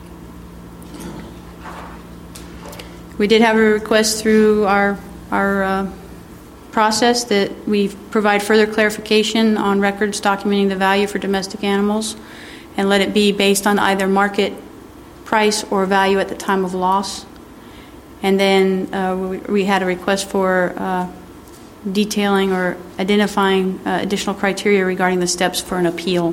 We did have a request through our process that we provide further clarification on records documenting the value for domestic animals and let it be based on either market price or value at the time of loss. And then we had a request for detailing or identifying additional criteria regarding the steps for an appeal.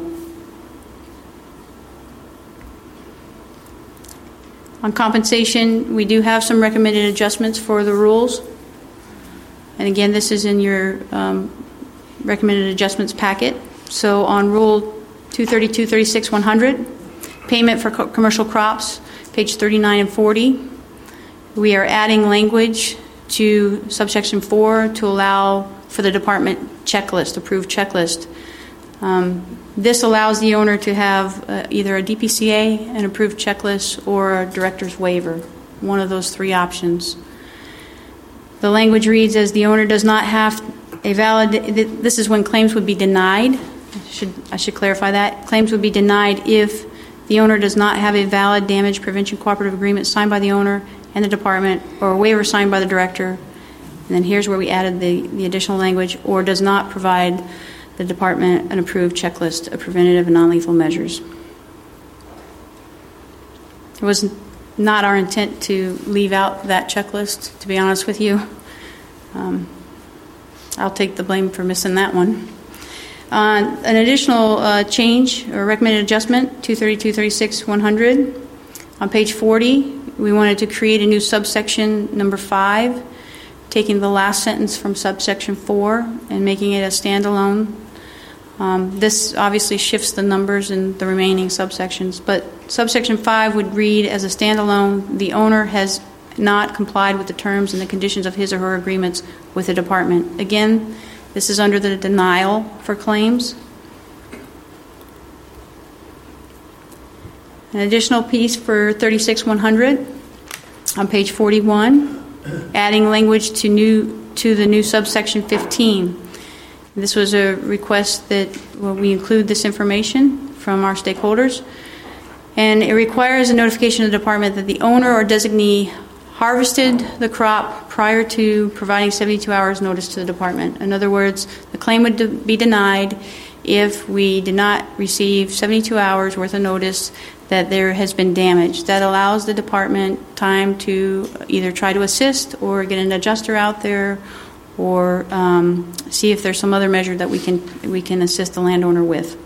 On compensation, we do have some recommended adjustments for the rules. And again, this is in your recommended adjustments packet. So on Rule 232-36-100, payment for commercial crops, page 39 and 40, we are adding language to subsection 4 to allow for the department checklist, approved checklist. This allows the owner to have either a DPCA, an approved checklist, or a director's waiver, one of those three options. The language reads, as the owner does not have a valid, this is when claims would be denied. I should clarify that. Claims would be denied if the owner does not have a valid damage prevention cooperative agreement signed by the owner and the department, or a waiver signed by the director, and then here's where we added the additional language, or does not provide the department an approved checklist of preventative and non-lethal measures. It was not our intent to leave out that checklist, to be honest with you. I'll take the blame for missing that one. An additional change or recommended adjustment, 232.36.100. On page 40, we wanted to create a new subsection number 5, taking the last sentence from subsection 4 and making it a standalone. This obviously shifts the numbers in the remaining subsections, but subsection 5 would read as a standalone: the owner has not complied with the terms and the conditions of his or her agreements with the department. Again, this is under the denial for claims. An additional piece for 36.100 on page 41, adding language to the new subsection 15. This was a request that we include this information from our stakeholders, and it requires a notification of the department that the owner or designee harvested the crop prior to providing 72 hours notice to the department. In other words, the claim would be denied if we did not receive 72 hours worth of notice that there has been damage. That allows the department time to either try to assist or get an adjuster out there, or see if there's some other measure that we can assist the landowner with.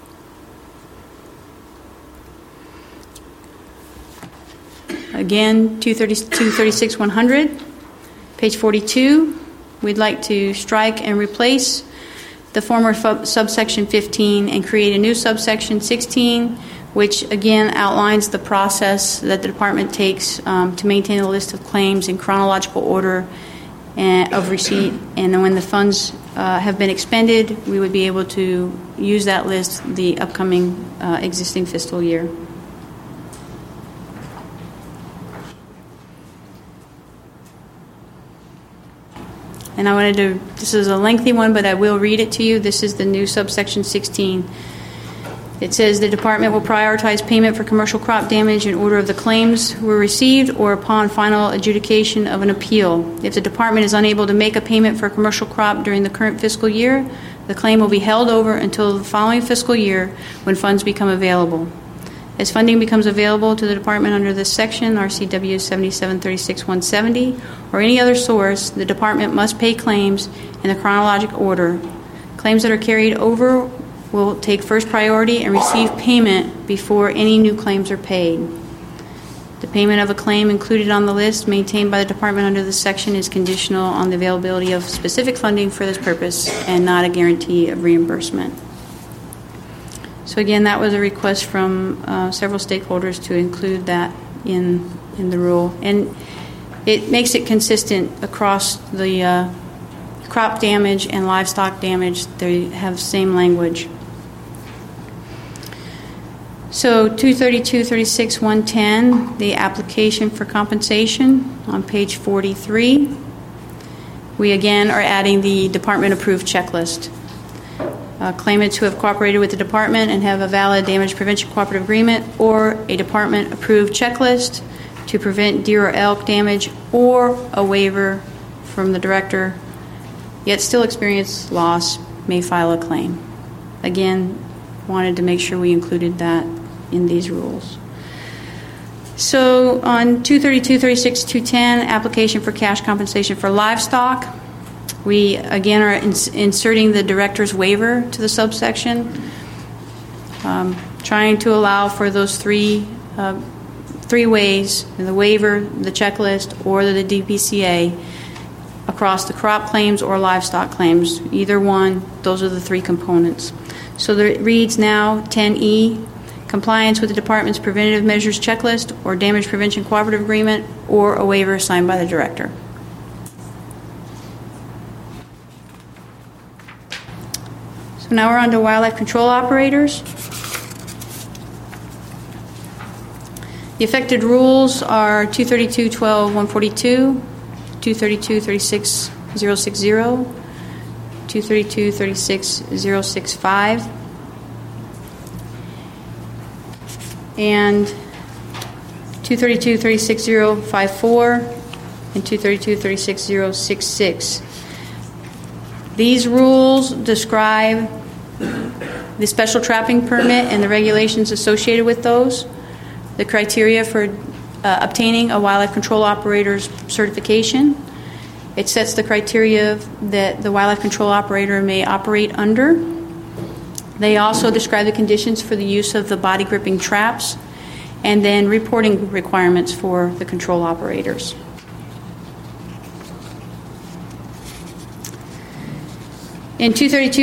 Again, 236.100, page 42, we'd like to strike and replace the former subsection 15 and create a new subsection 16, which again outlines the process that the department takes to maintain a list of claims in chronological order of receipt, and then when the funds have been expended, we would be able to use that list the upcoming existing fiscal year. And I wanted to, this is a lengthy one, but I will read it to you. This is the new subsection 16. It says the department will prioritize payment for commercial crop damage in order of the claims were received or upon final adjudication of an appeal. If the department is unable to make a payment for a commercial crop during the current fiscal year, the claim will be held over until the following fiscal year when funds become available. As funding becomes available to the department under this section, RCW 7736-170, or any other source, the department must pay claims in the chronological order. Claims that are carried over will take first priority and receive payment before any new claims are paid. The payment of a claim included on the list maintained by the department under this section is conditional on the availability of specific funding for this purpose and not a guarantee of reimbursement. So again, that was a request from several stakeholders to include that in the rule. And it makes it consistent across the crop damage and livestock damage. They have the same language. So 232.36.110, the application for compensation on page 43. We again are adding the department-approved checklist. Claimants who have cooperated with the department and have a valid damage prevention cooperative agreement or a department-approved checklist to prevent deer or elk damage, or a waiver from the director, yet still experience loss, may file a claim. Again, wanted to make sure we included that in these rules. So on 232.36.210, application for cash compensation for livestock, we again are inserting the director's waiver to the subsection, trying to allow for those three ways: the waiver, the checklist, or the DPCA across the crop claims or livestock claims. Either one, those are the three components. So it reads now 10E, compliance with the department's preventative measures checklist or damage prevention cooperative agreement, or a waiver signed by the director. So now we're on to wildlife control operators. The affected rules are 232.12.142, 232.36.060, 232.36.065, and 232-36054 and 232-36066. These rules describe the special trapping permit and the regulations associated with those, the criteria for obtaining a wildlife control operator's certification. It sets the criteria that the wildlife control operator may operate under. They also describe the conditions for the use of the body gripping traps, and then reporting requirements for the control operators. In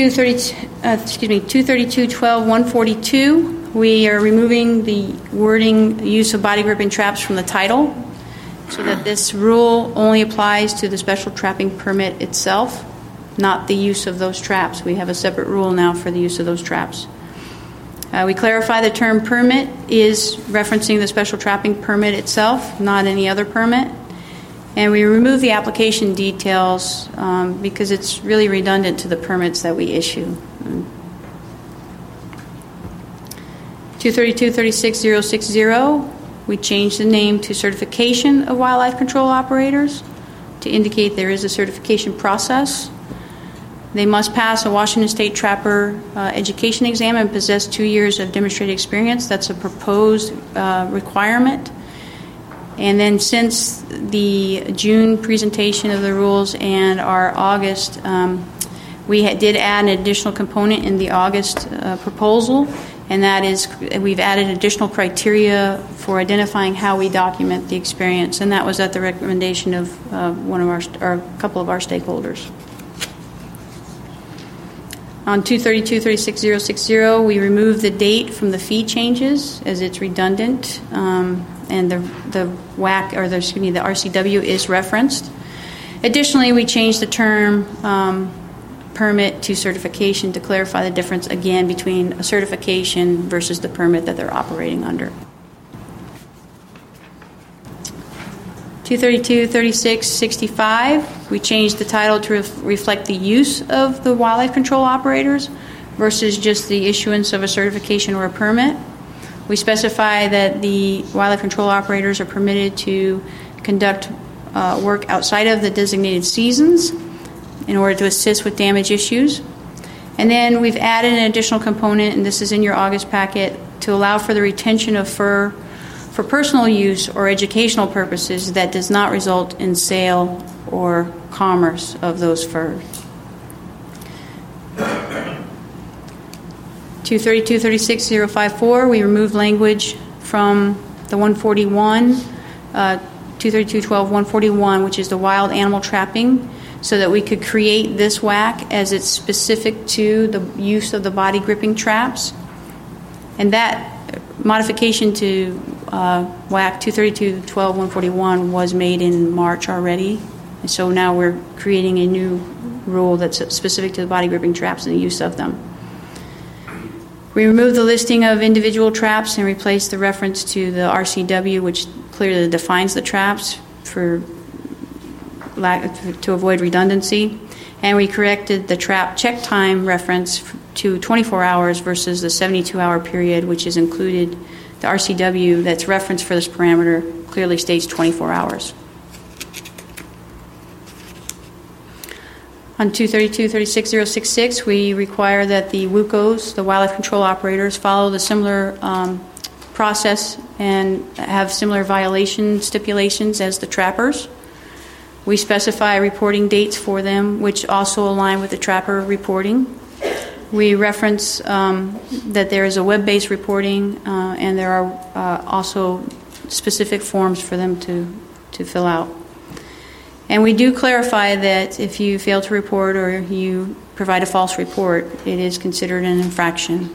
232.12.142, we are removing the wording use of body gripping traps from the title, so that this rule only applies to the special trapping permit itself, not the use of those traps. We have a separate rule now for the use of those traps. We clarify the term permit is referencing the special trapping permit itself, not any other permit. And we remove the application details because it's really redundant to the permits that we issue. 232.36.060, we changed the name to Certification of Wildlife Control Operators to indicate there is a certification process. They must pass a Washington State Trapper education exam and possess 2 years of demonstrated experience. That's a proposed requirement. And then since the June presentation of the rules and our August, we did add an additional component in the August proposal, and that is we've added additional criteria for identifying how we document the experience, and that was at the recommendation of one of our a couple of our stakeholders. On 232.36.060, we removed the date from the fee changes as it's redundant, and the WAC or the RCW is referenced. Additionally, we changed the term permit to certification to clarify the difference again between a certification versus the permit that they're operating under. 232.36.65, we changed the title to reflect the use of the wildlife control operators versus just the issuance of a certification or a permit. We specify that the wildlife control operators are permitted to conduct work outside of the designated seasons in order to assist with damage issues. And then we've added an additional component, and this is in your August packet, to allow for the retention of fur for personal use or educational purposes that does not result in sale or commerce of those furs. 232.36.054, we removed language from the 141, 232.12.141, which is the wild animal trapping, so that we could create this WAC as it's specific to the use of the body gripping traps. And that modification to WAC 232.12.141 was made in March already. And so now we're creating a new rule that's specific to the body gripping traps and the use of them. We removed the listing of individual traps and replaced the reference to the RCW, which clearly defines the traps to avoid redundancy. And we corrected the trap check time reference to 24 hours versus the 72-hour period, which is included. The RCW that's referenced for this parameter clearly states 24 hours. On 232.36.066, we require that the WUCOs, the wildlife control operators, follow the similar process and have similar violation stipulations as the trappers. We specify reporting dates for them, which also align with the trapper reporting. We reference that there is a web-based reporting, and there are also specific forms for them to fill out. And we do clarify that if you fail to report or you provide a false report, it is considered an infraction.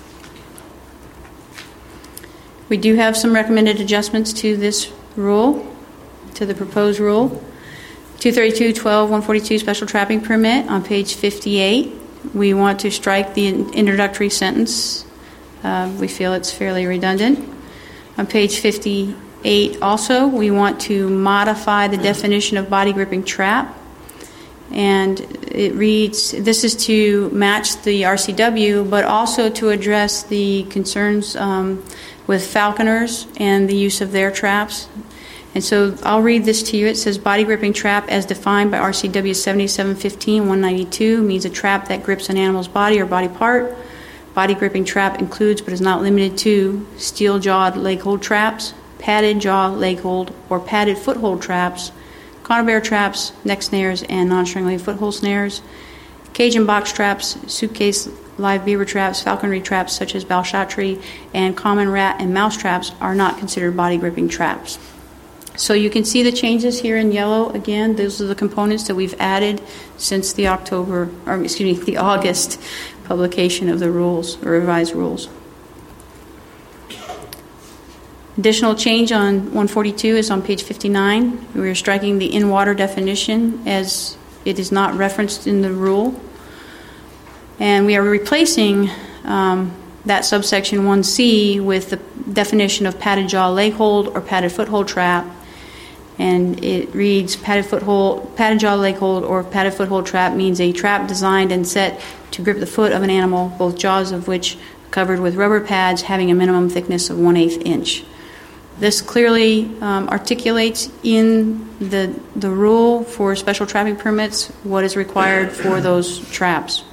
We do have some recommended adjustments to this rule, to the proposed rule. 232.12.142 special trapping permit on page 58. We want to strike the introductory sentence. We feel it's fairly redundant. On page 58 also, we want to modify the definition of body gripping trap. And it reads, this is to match the RCW, but also to address the concerns with falconers and the use of their traps. And so I'll read this to you. It says, body gripping trap as defined by RCW 7715-192 means a trap that grips an animal's body or body part. Body gripping trap includes but is not limited to steel-jawed leg hold traps, padded jaw leg hold or padded foothold traps, conibear traps, neck snares, and non-strangling foothold snares, cage and box traps, suitcase live beaver traps, falconry traps such as balchatry, and common rat and mouse traps are not considered body gripping traps. So you can see the changes here in yellow. Again, those are the components that we've added since the the August publication of the rules, or revised rules. Additional change on 142 is on page 59. We're striking the in-water definition as it is not referenced in the rule. And we are replacing that subsection 1C with the definition of padded jaw leg hold or padded foothold trap. And it reads, padded jaw leg hold or padded foothold trap means a trap designed and set to grip the foot of an animal, both jaws of which are covered with rubber pads having a minimum thickness of 1/8 inch. This clearly articulates in the rule for special trapping permits what is required for those traps.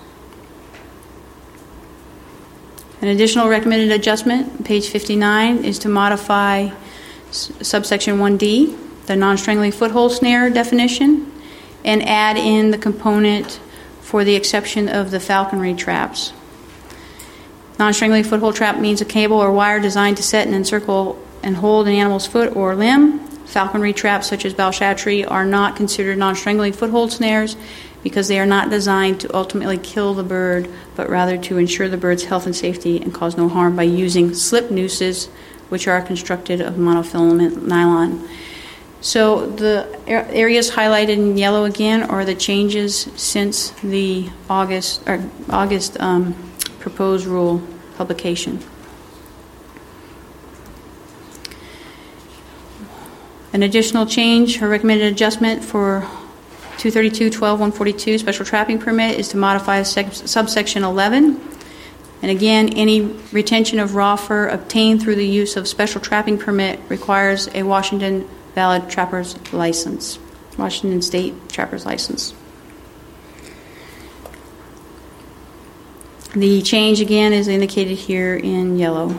An additional recommended adjustment, page 59, is to modify subsection 1D, the non-strangling foothold snare definition, and add in the component for the exception of the falconry traps. Non-strangling foothold trap means a cable or wire designed to set and encircle and hold an animal's foot or limb. Falconry traps such as balchatry are not considered non-strangling foothold snares because they are not designed to ultimately kill the bird, but rather to ensure the bird's health and safety and cause no harm by using slip nooses, which are constructed of monofilament nylon. So the areas highlighted in yellow again are the changes since the August proposed rule publication. An additional change or recommended adjustment for 232.12.142 special trapping permit is to modify subsection 11. And again, any retention of raw fur obtained through the use of special trapping permit requires a Washington valid trapper's license, Washington State trapper's license. The change again is indicated here in yellow.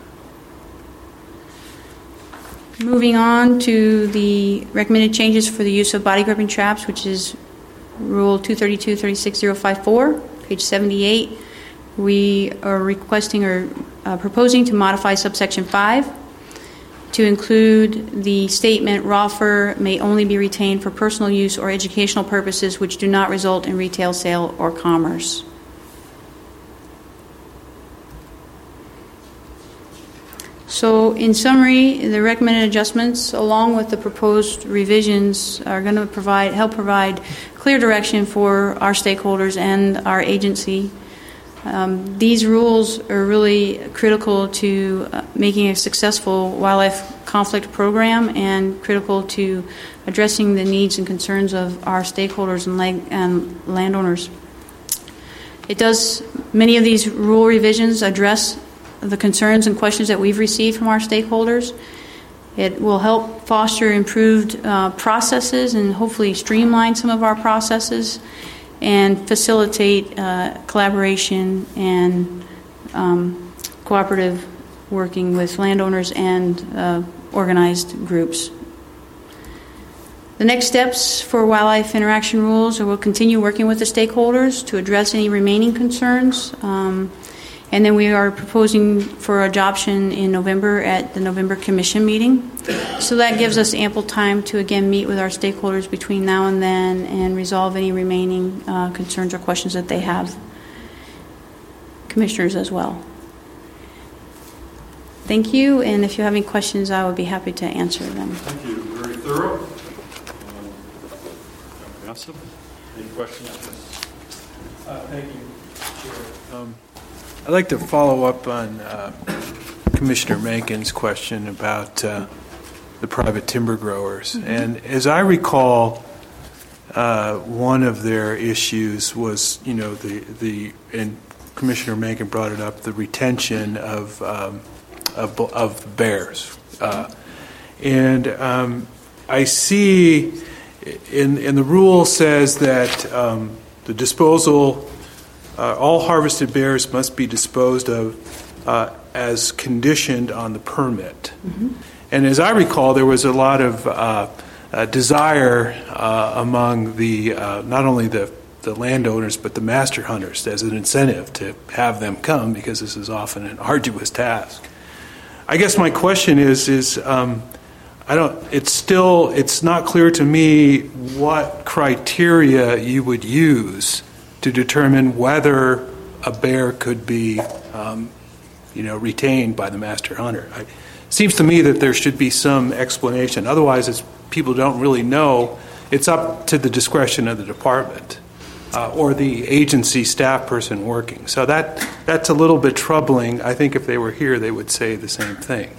Moving on to the recommended changes for the use of body gripping traps, which is Rule 232.36.054, page 78. We are requesting or proposing to modify subsection 5 to include the statement raw fur may only be retained for personal use or educational purposes which do not result in retail sale or commerce. So in summary, the recommended adjustments along with the proposed revisions are going to help provide clear direction for our stakeholders and our agency. These rules are really critical to making a successful wildlife conflict program and critical to addressing the needs and concerns of our stakeholders and landowners. Many of these rule revisions address the concerns and questions that we've received from our stakeholders. It will help foster improved processes and hopefully streamline some of our processes and facilitate collaboration and cooperative working with landowners and organized groups. The next steps for wildlife interaction rules are we'll continue working with the stakeholders to address any remaining concerns. And then we are proposing for adoption in November at the November Commission meeting. So that gives us ample time to, again, meet with our stakeholders between now and then and resolve any remaining concerns or questions that they have. Commissioners as well. Thank you, and if you have any questions, I would be happy to answer them. Thank you. Very thorough. Comprehensive. Any questions? Thank you, Chair. I'd like to follow up on Commissioner Mankins' question about the private timber growers. Mm-hmm. And as I recall, one of their issues was, and Commissioner Mankin brought it up, the retention of of bears. And I see in the rule says that the disposal, all harvested bears must be disposed of as conditioned on the permit. Mm-hmm. And as I recall, there was a lot of desire among the not only the landowners but the master hunters as an incentive to have them come, because this is often an arduous task. I guess my question is it's not clear to me what criteria you would use to determine whether a bear could be retained by the master hunter. It seems to me that there should be some explanation. Otherwise, as people don't really know, it's up to the discretion of the department or the agency staff person working. So that's a little bit troubling. I think if they were here, they would say the same thing.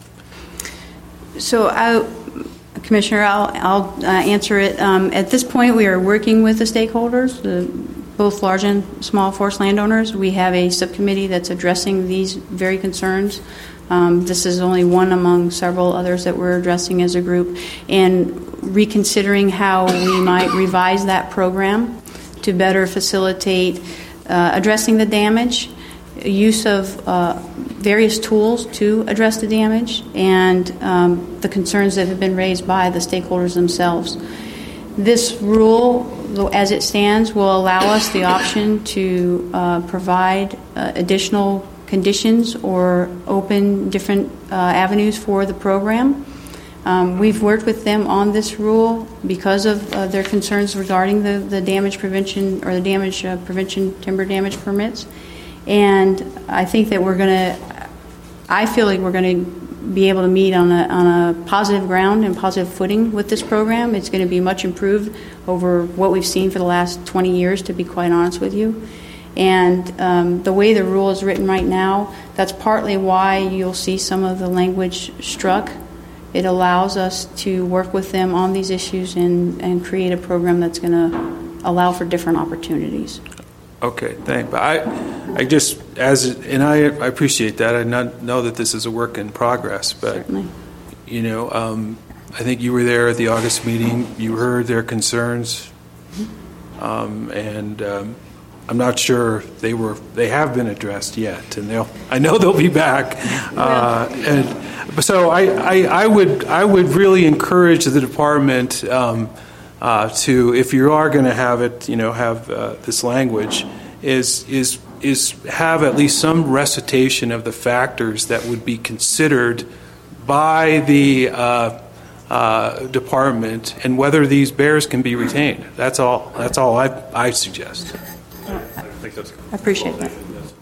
So, Commissioner, I'll answer it. At this point, we are working with the stakeholders, both large and small forest landowners. We have a subcommittee that's addressing these very concerns. This is only one among several others that we're addressing as a group, and reconsidering how we might revise that program to better facilitate addressing the damage, use of various tools to address the damage, and the concerns that have been raised by the stakeholders themselves. This rule, as it stands, will allow us the option to provide additional conditions or open different avenues for the program. We've worked with them on this rule because of their concerns regarding the damage prevention or the damage prevention timber damage permits. And I think that I feel like we're going to be able to meet on a positive ground and positive footing with this program. It's going to be much improved over what we've seen for the last 20 years, to be quite honest with you. And the way the rule is written right now, that's partly why you'll see some of the language struck. It allows us to work with them on these issues and create a program that's going to allow for different opportunities. Okay, thanks. But I appreciate that. I know that this is a work in progress. But certainly, I think you were there at the August meeting. You heard their concerns, and I'm not sure they have been addressed yet. And I know they'll be back. And so I would really encourage the department to, if you are going to have it, have this language, is have at least some recitation of the factors that would be considered by the department and whether these bears can be retained. That's all I suggest. I appreciate that.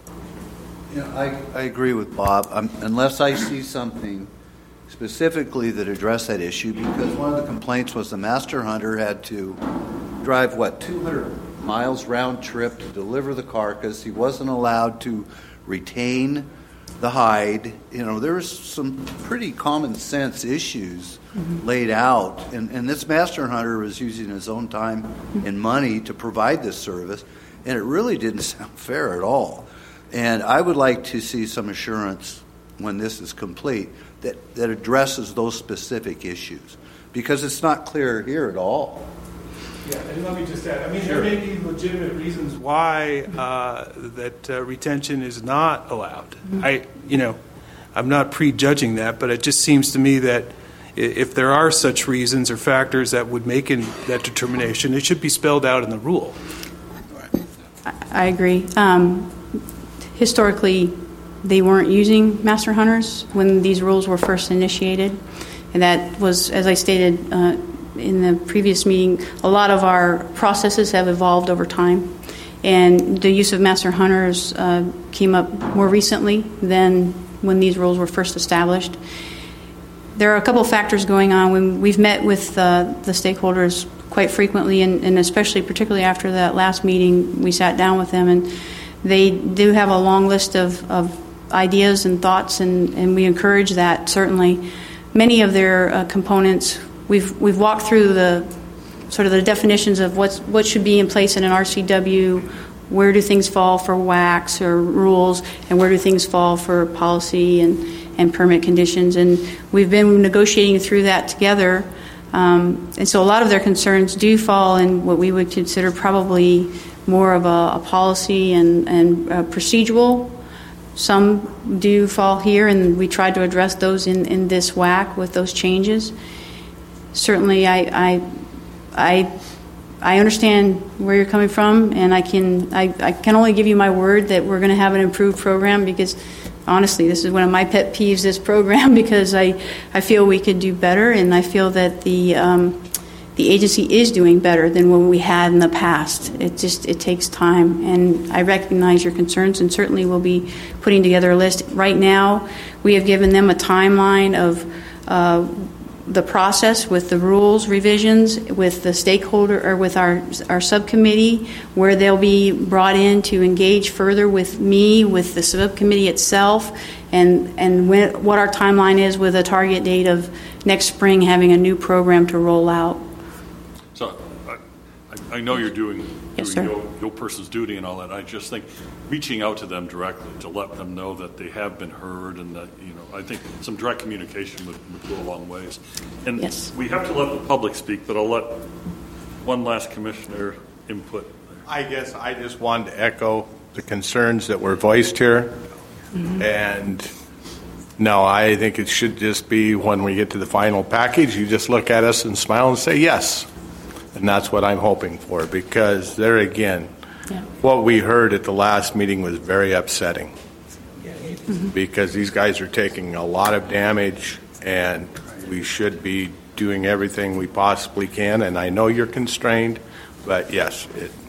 I agree with Bob. Unless I see something specifically that addressed that issue, because one of the complaints was the master hunter had to drive 200 miles round trip to deliver the carcass. He wasn't allowed to retain the hide. There was some pretty common sense issues laid out, and this master hunter was using his own time and money to provide this service, and it really didn't sound fair at all. And I would like to see some assurance when this is complete that addresses those specific issues, because it's not clear here at all. Yeah, and let me just add, there may be legitimate reasons why that retention is not allowed. I'm not prejudging that, but it just seems to me that if there are such reasons or factors that would make that determination, it should be spelled out in the rule. I agree. Historically, they weren't using master hunters when these rules were first initiated. And that was, as I stated in the previous meeting, a lot of our processes have evolved over time. And the use of master hunters came up more recently than when these rules were first established. There are a couple of factors going on. When we've met with the stakeholders quite frequently, and especially particularly after that last meeting, we sat down with them, and they do have a long list of ideas and thoughts, and we encourage that, certainly. Many of their components, we've walked through the sort of the definitions of what should be in place in an RCW, where do things fall for WACs or rules, and where do things fall for policy and and permit conditions. And we've been negotiating through that together. And so a lot of their concerns do fall in what we would consider probably more of a policy and procedural. Some do fall here, and we tried to address those in this WAC with those changes. Certainly, I understand where you're coming from, and I can only give you my word that we're going to have an improved program, because honestly, this is one of my pet peeves, this program, because I feel we could do better, and I feel that the agency is doing better than what we had in the past. It takes time, and I recognize your concerns, and certainly we'll be putting together a list. Right now, we have given them a timeline of the process with the rules revisions, with the stakeholder, or with our subcommittee, where they'll be brought in to engage further with me, with the subcommittee itself, and what our timeline is, with a target date of next spring having a new program to roll out. So I know you're doing Yes, your person's duty and all that. I just think reaching out to them directly to let them know that they have been heard, and that, I think some direct communication would go a long ways. And Yes. We have to let the public speak, but I'll let one last commissioner input. I guess I just wanted to echo the concerns that were voiced here. And no, I think it should just be, when we get to the final package, you just look at us and smile and say yes. And that's what I'm hoping for, because there again, what we heard at the last meeting was very upsetting. Because these guys are taking a lot of damage, and we should be doing everything we possibly can. And I know you're constrained, but yes,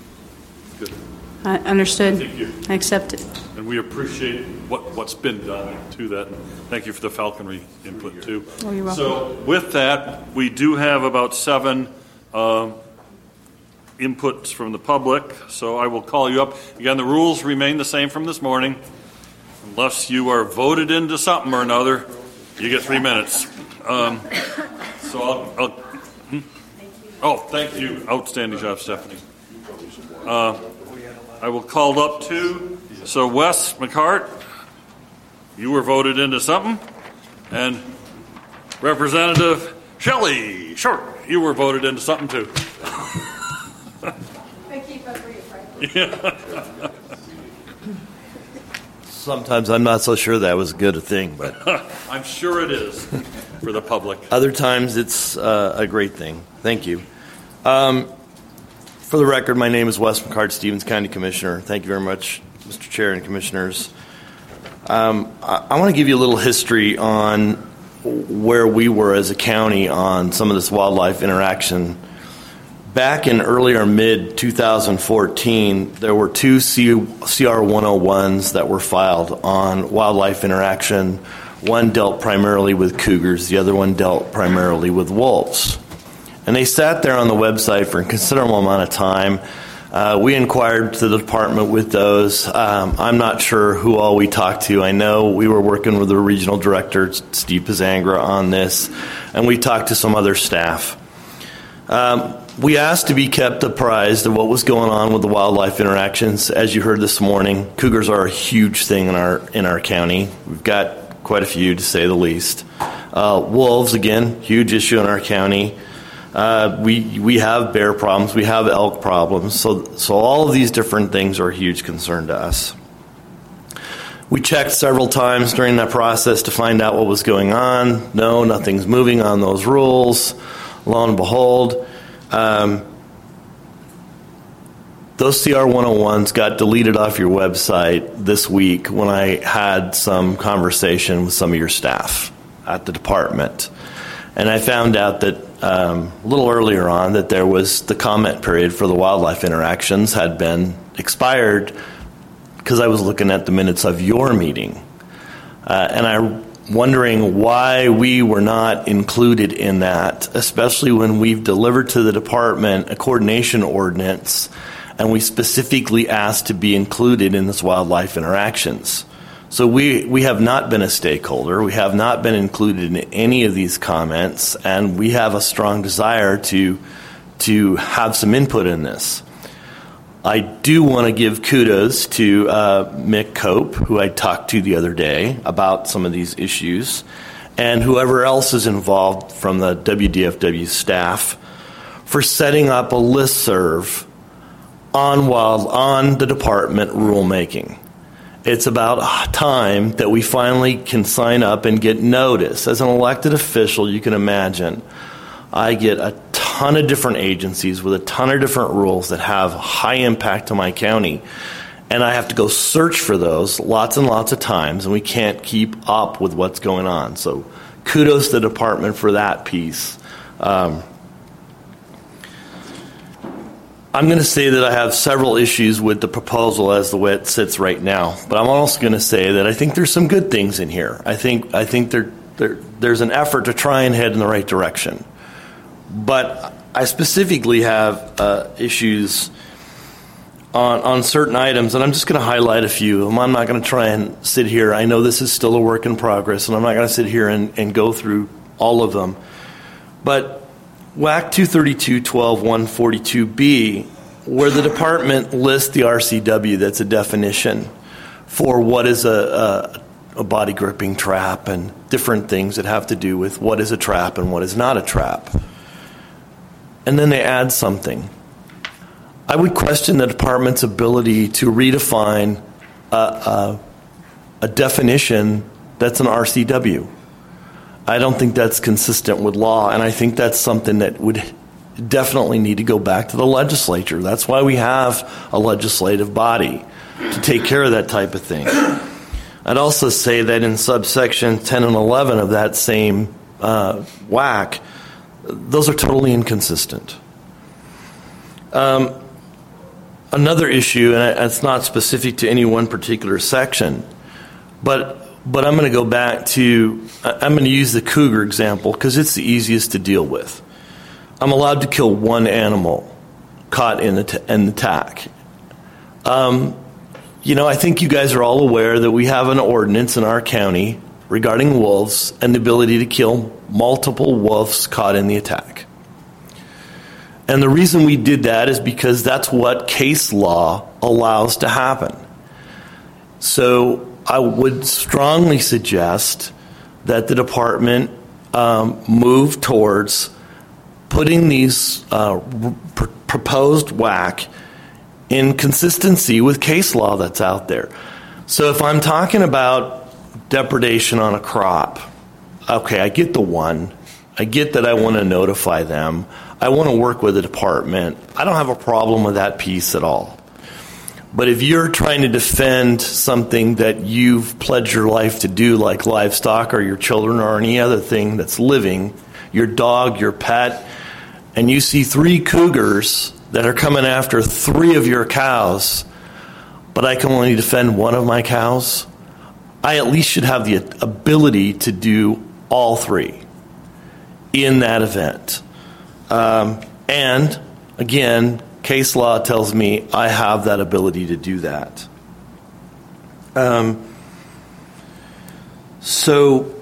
I understood. Thank you. I accept it. And we appreciate what's been done to that. And thank you for the falconry input, too. Oh, you're welcome. So with that, we do have about 7 inputs from the public. So I will call you up. Again, the rules remain the same from this morning. Unless you are voted into something or another, you get 3 minutes. So I'll oh, thank you. Outstanding job, Stephanie. I will call up to, so Wes McCart, you were voted into something, and Representative Shelley Short, you were voted into something too. I keep up for you, Frank. Yeah. Sometimes I'm not so sure that was a good thing, but I'm sure it is for the public. Other times it's a great thing. Thank you. For the record, my name is Wes McCart, Stevens County Commissioner. Thank you very much, Mr. Chair and Commissioners. I want to give you a little history on where we were as a county on some of this wildlife interaction. Back in earlier mid-2014, there were 2 CR 101s that were filed on wildlife interaction. One dealt primarily with cougars, the other one dealt primarily with wolves. And they sat there on the website for a considerable amount of time. We inquired to the department with those. I'm not sure who all we talked to. I know we were working with the regional director, Steve Pizzangra, on this, and we talked to some other staff. We asked to be kept apprised of what was going on with the wildlife interactions. As you heard this morning, cougars are a huge thing in our county. We've got quite a few, to say the least. Wolves, again, huge issue in our county. We have bear problems. We have elk problems. So all of these different things are a huge concern to us. We checked several times during that process to find out what was going on. No, nothing's moving on those rules. Lo and behold, those CR 101s got deleted off your website this week when I had some conversation with some of your staff at the department. And I found out that a little earlier on that there was the comment period for the wildlife interactions had been expired, because I was looking at the minutes of your meeting. And I'm wondering why we were not included in that, especially when we've delivered to the department a coordination ordinance and we specifically asked to be included in this wildlife interactions. So we have not been a stakeholder. We have not been included in any of these comments, and we have a strong desire to have some input in this. I do want to give kudos to Mick Cope, who I talked to the other day about some of these issues, and whoever else is involved from the WDFW staff for setting up a listserv on the department rulemaking. It's about time that we finally can sign up and get notice. As an elected official, you can imagine, I get a ton of different agencies with a ton of different rules that have high impact to my county, and I have to go search for those lots and lots of times, and we can't keep up with what's going on. So kudos to the department for that piece. I'm going to say that I have several issues with the proposal as the way it sits right now, but I'm also going to say that I think there's some good things in here. I think there's an effort to try and head in the right direction. But I specifically have issues on certain items, and I'm just going to highlight a few of them. I'm not going to try and sit here. I know this is still a work in progress, and I'm not going to sit here and go through all of them. But WAC 232.12.142B, where the department lists the RCW, that's a definition for what is a body gripping trap and different things that have to do with what is a trap and what is not a trap. And then they add something. I would question the department's ability to redefine a definition that's an RCW. I don't think that's consistent with law, and I think that's something that would definitely need to go back to the legislature. That's why we have a legislative body, to take care of that type of thing. I'd also say that in subsection 10 and 11 of that same WAC, those are totally inconsistent. Another issue, and it's not specific to any one particular section, but I'm going to go back to, I'm going to use the cougar example because it's the easiest to deal with. I'm allowed to kill one animal caught in an attack. I think you guys are all aware that we have an ordinance in our county regarding wolves and the ability to kill multiple wolves caught in the attack. And the reason we did that is because that's what case law allows to happen. So I would strongly suggest that the department move towards putting these proposed WAC in consistency with case law that's out there. So if I'm talking about depredation on a crop, okay, I get the one. I get that I want to notify them. I want to work with the department. I don't have a problem with that piece at all. But if you're trying to defend something that you've pledged your life to do, like livestock or your children or any other thing that's living, your dog, your pet, and you see 3 cougars that are coming after 3 of your cows, but I can only defend one of my cows, I at least should have the ability to do all 3 in that event. And, again, case law tells me I have that ability to do that. So,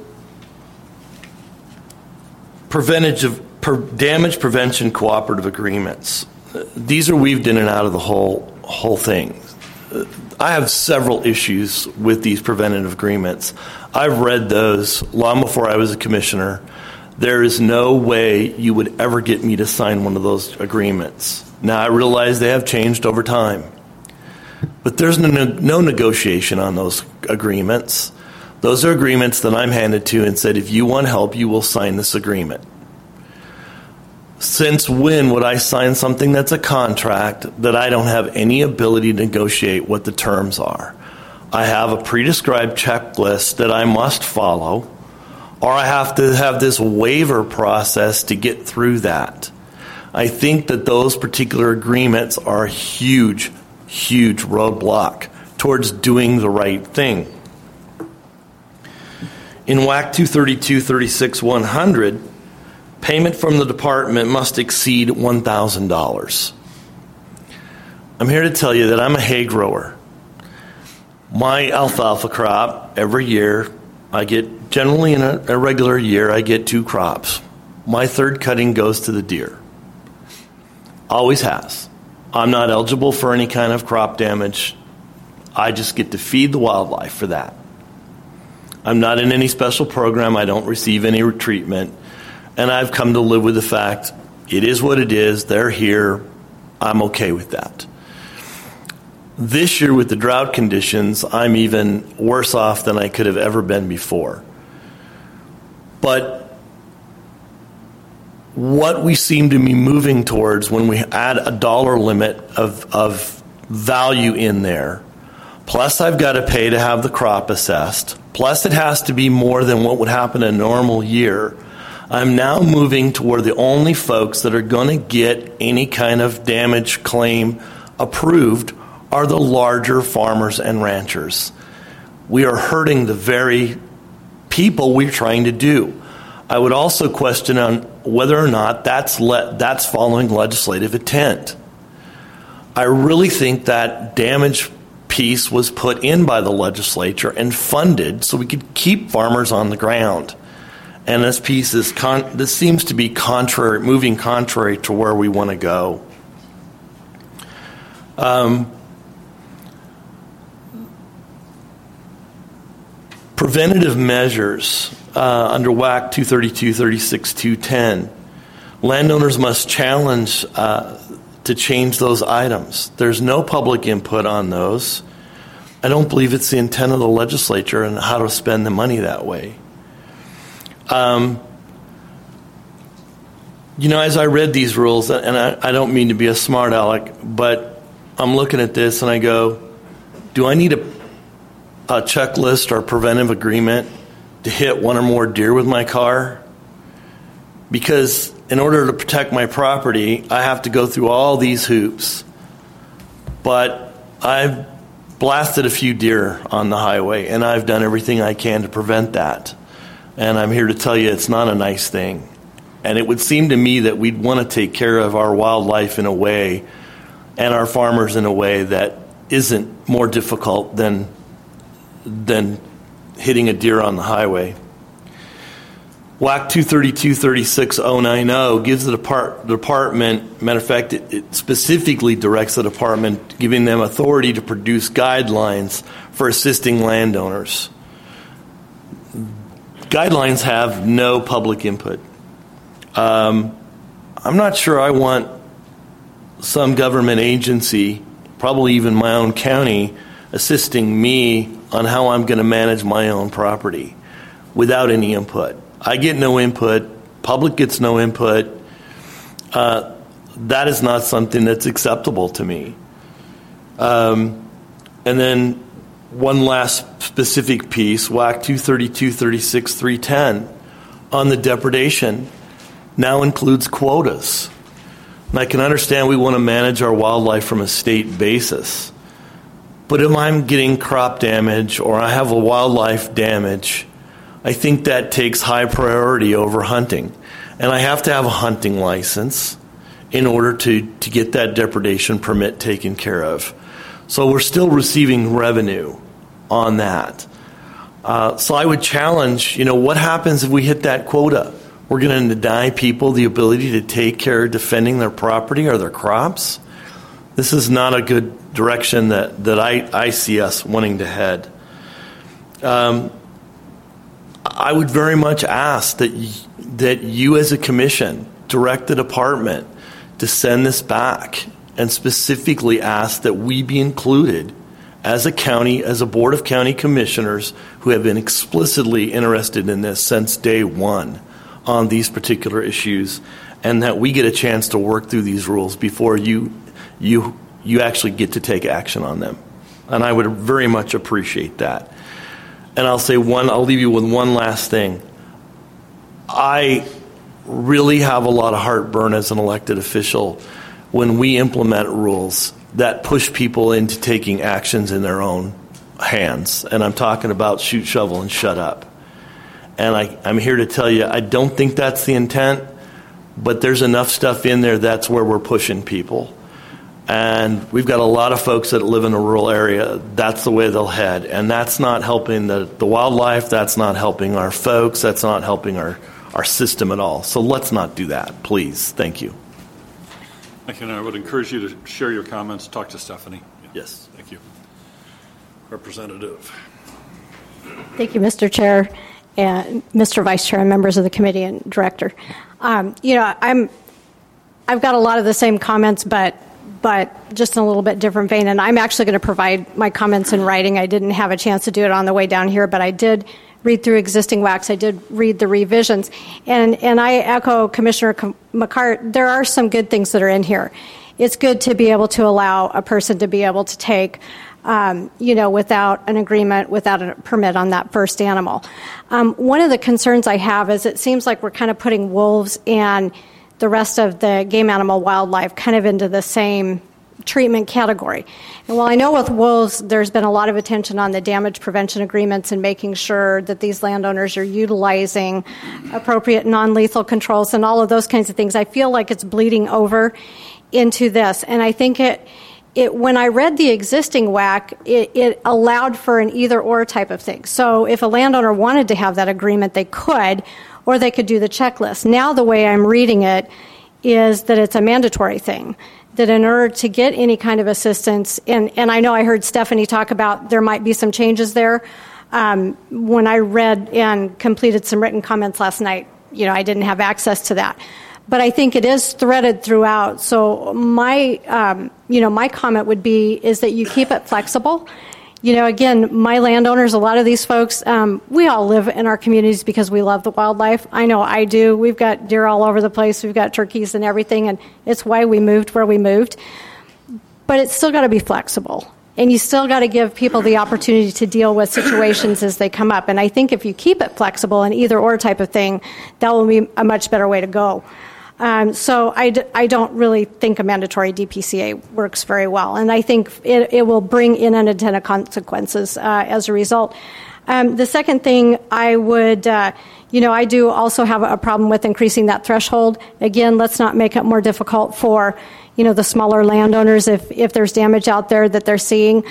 damage prevention cooperative agreements. These are weaved in and out of the whole thing. I have several issues with these preventative agreements. I've read those long before I was a commissioner. There is no way you would ever get me to sign one of those agreements. Now, I realize they have changed over time, but there's no negotiation on those agreements. Those are agreements that I'm handed to and said, if you want help, you will sign this agreement. Since when would I sign something that's a contract that I don't have any ability to negotiate what the terms are? I have a pre-described checklist that I must follow, or I have to have this waiver process to get through that. I think that those particular agreements are a huge, huge roadblock towards doing the right thing. In WAC 232.36.100, payment from the department must exceed $1,000. I'm here to tell you that I'm a hay grower. My alfalfa crop, every year, I get, generally in a regular year, I get 2 crops. My third cutting goes to the deer. Always has. I'm not eligible for any kind of crop damage. I just get to feed the wildlife for that. I'm not in any special program. I don't receive any treatment. And I've come to live with the fact it is what it is. They're here. I'm okay with that. This year with the drought conditions, I'm even worse off than I could have ever been before. But what we seem to be moving towards when we add a dollar limit of value in there, plus I've got to pay to have the crop assessed, plus it has to be more than what would happen in a normal year, I'm now moving toward the only folks that are going to get any kind of damage claim approved are the larger farmers and ranchers. We are hurting the very people we're trying to do. I would also question on whether or not that's following legislative intent. I really think that damage piece was put in by the legislature and funded so we could keep farmers on the ground. And this piece is this seems to be moving contrary to where we want to go. Preventative measures under WAC 232, 36, 210. Landowners must challenge to change those items. There's no public input on those. I don't believe it's the intent of the legislature and how to spend the money that way. As I read these rules, and I don't mean to be a smart aleck, but I'm looking at this and I go, do I need a checklist or preventive agreement to hit one or more deer with my car? Because in order to protect my property, I have to go through all these hoops. But I've blasted a few deer on the highway, and I've done everything I can to prevent that. And I'm here to tell you it's not a nice thing. And it would seem to me that we'd want to take care of our wildlife in a way, and our farmers in a way that isn't more difficult than hitting a deer on the highway. WAC 232-36090 gives the department, matter of fact, it specifically directs the department, giving them authority to produce guidelines for assisting landowners. Guidelines have no public input. I'm not sure I want some government agency, probably even my own county, assisting me on how I'm going to manage my own property without any input. I get no input. Public gets no input. That is not something that's acceptable to me. And then one last specific piece, WAC 232-36-310 on the depredation now includes quotas. And I can understand we want to manage our wildlife from a state basis. But if I'm getting crop damage or I have a wildlife damage, I think that takes high priority over hunting. And I have to have a hunting license in order to get that depredation permit taken care of. So we're still receiving revenue on that. So I would challenge, what happens if we hit that quota? We're going to deny people the ability to take care of defending their property or their crops? This is not a good direction that I see us wanting to head. I would very much ask that you as a commission direct the department to send this back and specifically ask that we be included as a county, as a board of county commissioners who have been explicitly interested in this since day one on these particular issues, and that we get a chance to work through these rules before you actually get to take action on them. And I would very much appreciate that. And I'll leave you with one last thing. I really have a lot of heartburn as an elected official when we implement rules that push people into taking actions in their own hands. And I'm talking about shoot, shovel, and shut up. And I'm here to tell you, I don't think that's the intent, but there's enough stuff in there that's where we're pushing people. And we've got a lot of folks that live in a rural area. That's the way they'll head. And that's not helping the wildlife. That's not helping our folks. That's not helping our system at all. So let's not do that, please. Thank you. Thank you. And I would encourage you to share your comments. Talk to Stephanie. Yes. Thank you. Representative. Thank you, Mr. Chair, and Mr. Vice Chair, and members of the committee and director. I've got a lot of the same comments, but just in a little bit different vein. And I'm actually going to provide my comments in writing. I didn't have a chance to do it on the way down here, but I did read through existing WACs. I did read the revisions. And I echo Commissioner McCart. There are some good things that are in here. It's good to be able to allow a person to be able to take, without an agreement, without a permit on that first animal. One of the concerns I have is it seems like we're kind of putting wolves and the rest of the game animal wildlife kind of into the same treatment category. And while I know with wolves there's been a lot of attention on the damage prevention agreements and making sure that these landowners are utilizing appropriate non-lethal controls and all of those kinds of things, I feel like it's bleeding over into this. And I think it when I read the existing WAC, it allowed for an either-or type of thing. So if a landowner wanted to have that agreement, they could, or they could do the checklist. Now the way I'm reading it is that it's a mandatory thing, that in order to get any kind of assistance, and I know I heard Stephanie talk about there might be some changes there. When I read and completed some written comments last night, I didn't have access to that. But I think it is threaded throughout. So my comment would be is that you keep it flexible. Again, my landowners, a lot of these folks, we all live in our communities because we love the wildlife. I know I do. We've got deer all over the place. We've got turkeys and everything, and it's why we moved where we moved. But it's still got to be flexible. And you still got to give people the opportunity to deal with situations as they come up. And I think if you keep it flexible, an either-or type of thing, that will be a much better way to go. So I don't really think a mandatory DPCA works very well. And I think it will bring in unintended consequences as a result. The second thing I would, I do also have a problem with increasing that threshold. Again, let's not make it more difficult for, the smaller landowners if there's damage out there that they're seeing,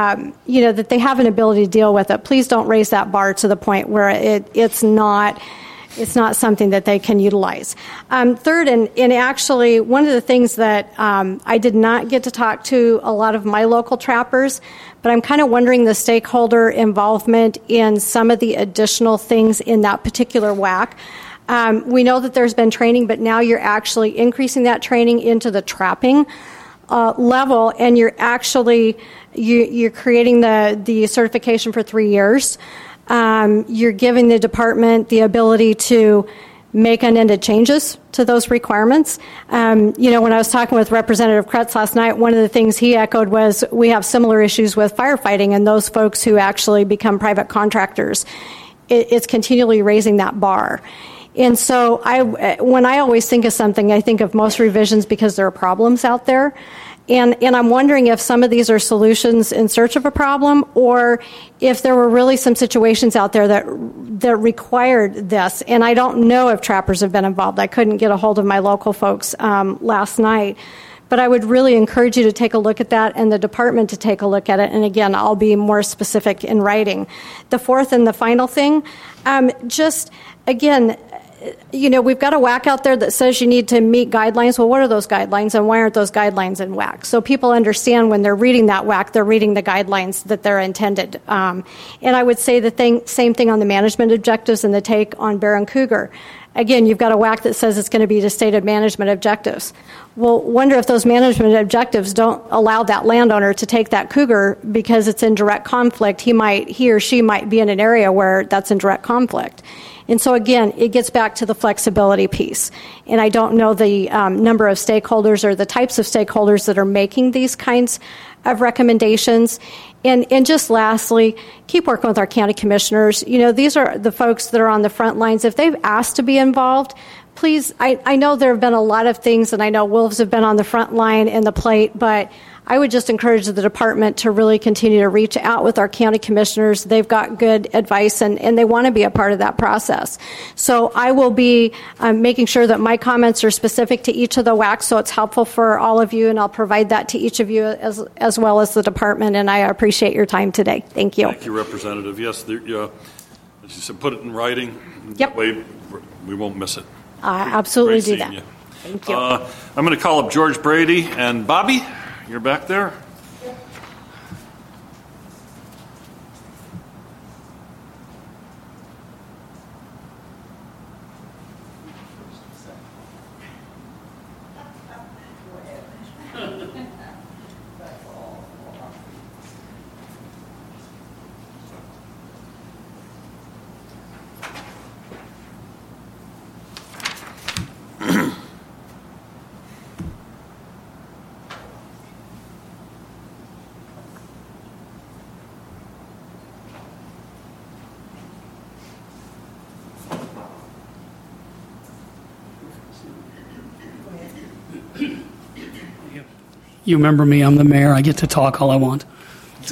that they have an ability to deal with it. Please don't raise that bar to the point where it's not something that they can utilize. Third, and actually one of the things that I did not get to talk to a lot of my local trappers, but I'm kind of wondering the stakeholder involvement in some of the additional things in that particular WAC. We know that there's been training, but now you're actually increasing that training into the trapping level, and you're actually you're creating the certification for 3 years. You're giving the department the ability to make unended changes to those requirements. When I was talking with Representative Kretz last night, one of the things he echoed was we have similar issues with firefighting and those folks who actually become private contractors. It's continually raising that bar. And so when I always think of something, I think of most revisions because there are problems out there. And I'm wondering if some of these are solutions in search of a problem, or if there were really some situations out there that required this. And I don't know if trappers have been involved. I couldn't get a hold of my local folks last night. But I would really encourage you to take a look at that and the department to take a look at it. And again, I'll be more specific in writing. The fourth and the final thing, we've got a WAC out there that says you need to meet guidelines. Well, what are those guidelines, and why aren't those guidelines in WAC? So people understand when they're reading that WAC, they're reading the guidelines that they're intended. And I would say the same thing on the management objectives and the take on bear and cougar. Again, you've got a WAC that says it's going to be the stated management objectives. Well, wonder if those management objectives don't allow that landowner to take that cougar because it's in direct conflict. He or she might be in an area where that's in direct conflict. And so, again, it gets back to the flexibility piece. And I don't know the number of stakeholders or the types of stakeholders that are making these kinds of recommendations. And just lastly, keep working with our county commissioners. These are the folks that are on the front lines. If they've asked to be involved, please, I know there have been a lot of things, and I know wolves have been on the front line and the plate, but I would just encourage the department to really continue to reach out with our county commissioners. They've got good advice, and they want to be a part of that process. So I will be making sure that my comments are specific to each of the WACs, so it's helpful for all of you, and I'll provide that to each of you as well as the department, and I appreciate your time today. Thank you. Thank you, Representative. Yes, as you said, put it in writing. Yep. That way we won't miss it. Absolutely Great do seeing that. you. Thank you. I'm going to call up George Brady and Bobby. You're back there. You remember me, I'm the mayor. I get to talk all I want. That's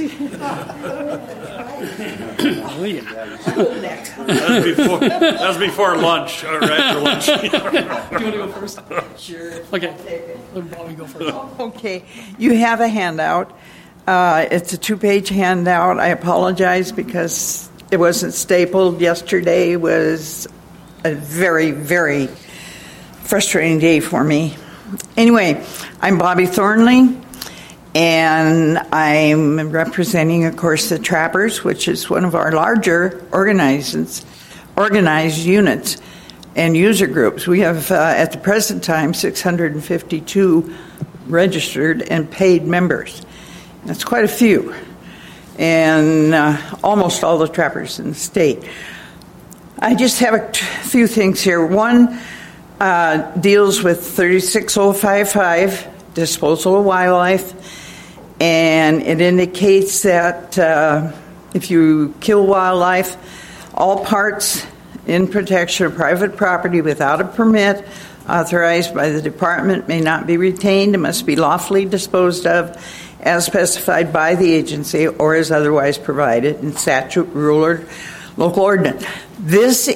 before lunch, or after lunch. Do you want to go first? Sure. Okay. Let Bobby go first. Okay. You have a handout. It's a 2-page handout. I apologize because it wasn't stapled. Yesterday was a very, very frustrating day for me. Anyway, I'm Bobby Thornley, and I'm representing, of course, the Trappers, which is one of our larger organized units and user groups. We have, at the present time, 652 registered and paid members. That's quite a few, and almost all the Trappers in the state. I just have a few things here. One deals with 36055, disposal of wildlife, and it indicates that if you kill wildlife, all parts in protection of private property without a permit authorized by the department may not be retained and must be lawfully disposed of as specified by the agency or as otherwise provided in statute, rule, or local ordinance. This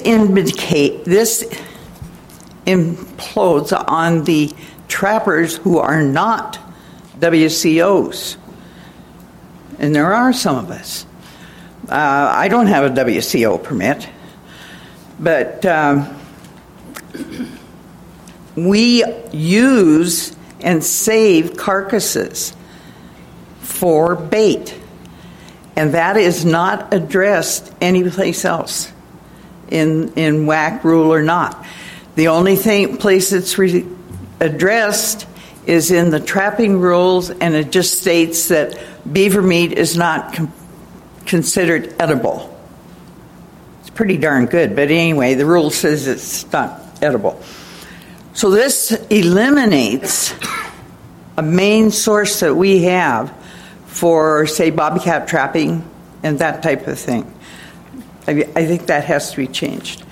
implodes on the trappers who are not WCOs. And there are some of us. I don't have a WCO permit, but we use and save carcasses for bait. And that is not addressed anyplace else in WAC rule or not. The only place it's addressed is in the trapping rules, and it just states that beaver meat is not considered edible. It's pretty darn good, but anyway, the rule says it's not edible. So this eliminates a main source that we have for, say, bobcat trapping and that type of thing. I think that has to be changed.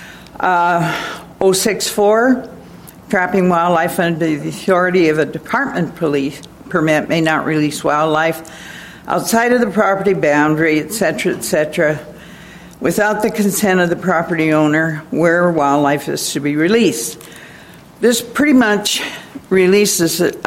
064, trapping wildlife under the authority of a department police permit may not release wildlife outside of the property boundary, etc., without the consent of the property owner where wildlife is to be released. This pretty much removes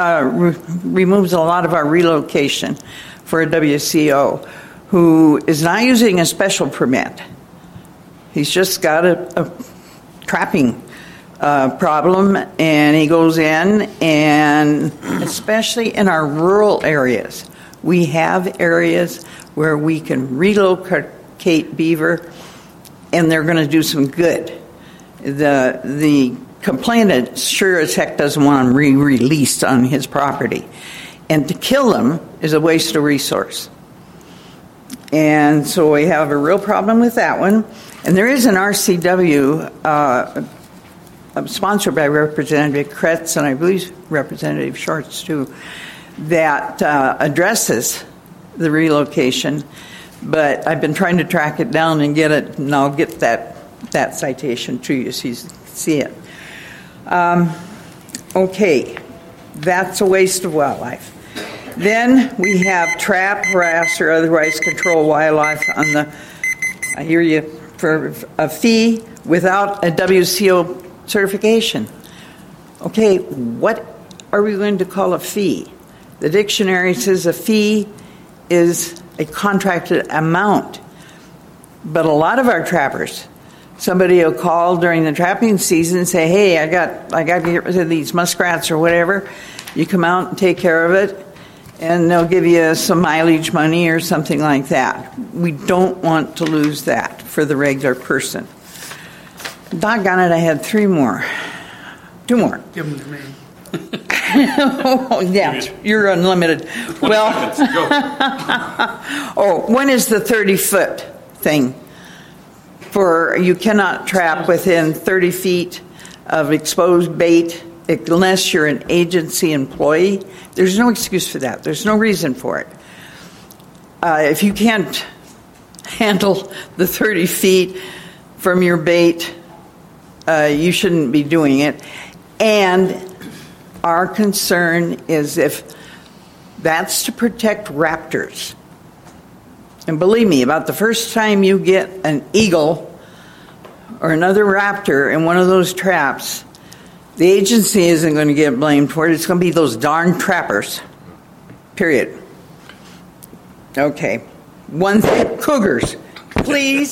a lot of our relocation for a WCO who is not using a special permit. He's just got a trapping problem, and he goes in, and especially in our rural areas, we have areas where we can relocate beaver, and they're going to do some good. The complainant sure as heck doesn't want them re-released on his property, and to kill them is a waste of resource. And so we have a real problem with that one. And there is an RCW sponsored by Representative Kretz and I believe Representative Shorts too, that addresses the relocation. But I've been trying to track it down and get it, and I'll get that citation to you so you can see it. Okay, that's a waste of wildlife. Then we have trap, harass, or otherwise control wildlife on the, I hear you, for a fee without a WCO certification. Okay, what are we going to call a fee? The dictionary says a fee is a contracted amount. But a lot of our trappers Somebody will call during the trapping season and say, hey, I got to get rid of these muskrats or whatever. You come out and take care of it, and they'll give you some mileage money or something like that. We don't want to lose that for the regular person. Doggone it, I had 2 more. Give them to me. Oh, yeah, you're unlimited. Well, when is the 30-foot thing? For you cannot trap within 30 feet of exposed bait unless you're an agency employee. There's no excuse for that. There's no reason for it. If you can't handle the 30 feet from your bait, you shouldn't be doing it. And our concern is if that's to protect raptors. And believe me, about the first time you get an eagle or another raptor in one of those traps, the agency isn't going to get blamed for it. It's going to be those darn trappers. Period. Okay. One thing, cougars. Please.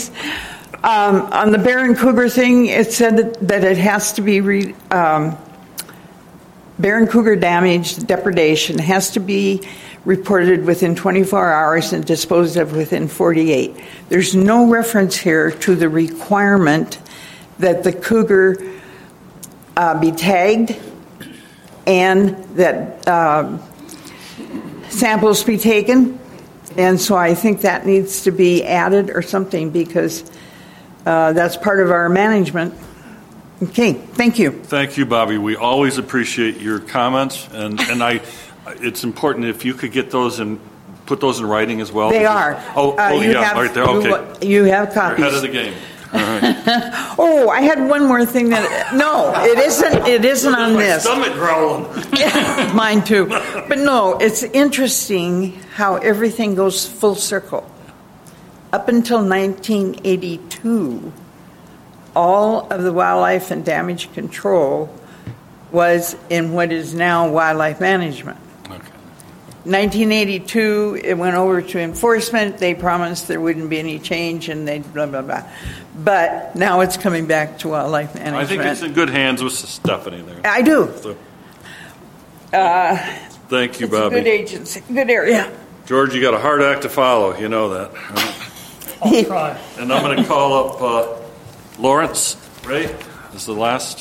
On the bear and cougar thing, it said that it has to be bear and cougar damage, depredation, has to be reported within 24 hours and disposed of within 48. There's no reference here to the requirement that the cougar be tagged and that samples be taken. And so I think that needs to be added or something because that's part of our management. Okay, thank you. Thank you, Bobby. We always appreciate your comments, and it's important if you could get those and put those in writing as well. They are. Right there. Okay. You have copies. You're ahead of the game. All right. Oh, I had one more thing that. No, it isn't. It isn't on this. My stomach growling. Mine too. But no, it's interesting how everything goes full circle. Up until 1982. All of the wildlife and damage control was in what is now wildlife management. Okay. 1982, it went over to enforcement. They promised there wouldn't be any change, and they blah, blah, blah. But now it's coming back to wildlife management. I think it's in good hands with Stephanie there. I do. So, thank you, it's Bobby. A good agency, good area. George, you got a hard act to follow. You know that. I'll try. And I'm going to call up Lawrence Ray is the last.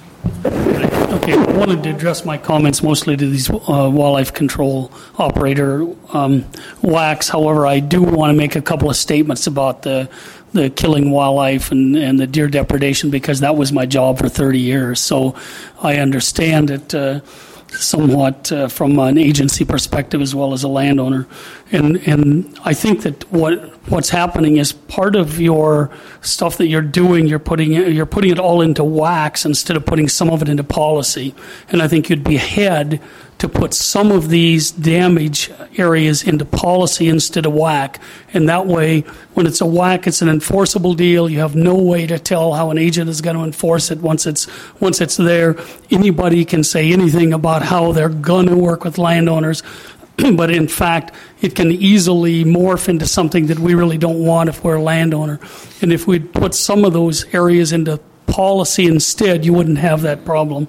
Okay, I wanted to address my comments mostly to these wildlife control operator WACs. However, I do want to make a couple of statements about the killing wildlife and the deer depredation because that was my job for 30 years. So I understand it somewhat from an agency perspective as well as a landowner. And I think that what's happening is part of your stuff that you're doing, you're putting it all into WACs instead of putting some of it into policy. And I think you'd be ahead to put some of these damage areas into policy instead of WAC. And that way, when it's a WAC, it's an enforceable deal. You have no way to tell how an agent is going to enforce it once it's there. Anybody can say anything about how they're going to work with landowners. But in fact, it can easily morph into something that we really don't want if we're a landowner. And if we'd put some of those areas into policy instead, you wouldn't have that problem.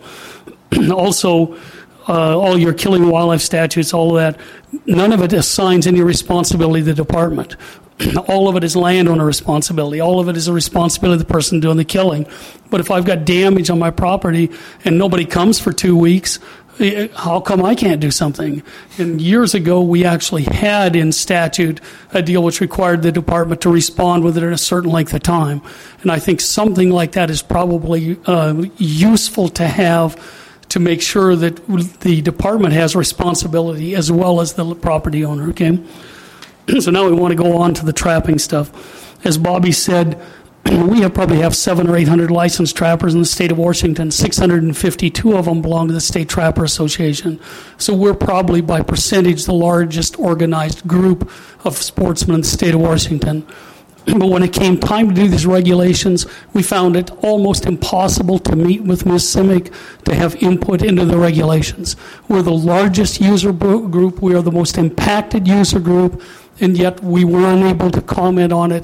Also, all your killing wildlife statutes, all of that, none of it assigns any responsibility to the department. All of it is landowner responsibility. All of it is a responsibility of the person doing the killing. But if I've got damage on my property and nobody comes for 2 weeks, how come I can't do something? And years ago, we actually had in statute a deal which required the department to respond within a certain length of time. And I think something like that is probably useful to have to make sure that the department has responsibility as well as the property owner, okay? So now we want to go on to the trapping stuff. As Bobby said, we probably have 700 or 800 licensed trappers in the state of Washington. 652 of them belong to the State Trapper Association. So we're probably, by percentage, the largest organized group of sportsmen in the state of Washington. But when it came time to do these regulations, we found it almost impossible to meet with Ms. Simic to have input into the regulations. We're the largest user group. We are the most impacted user group, and yet we were unable to comment on it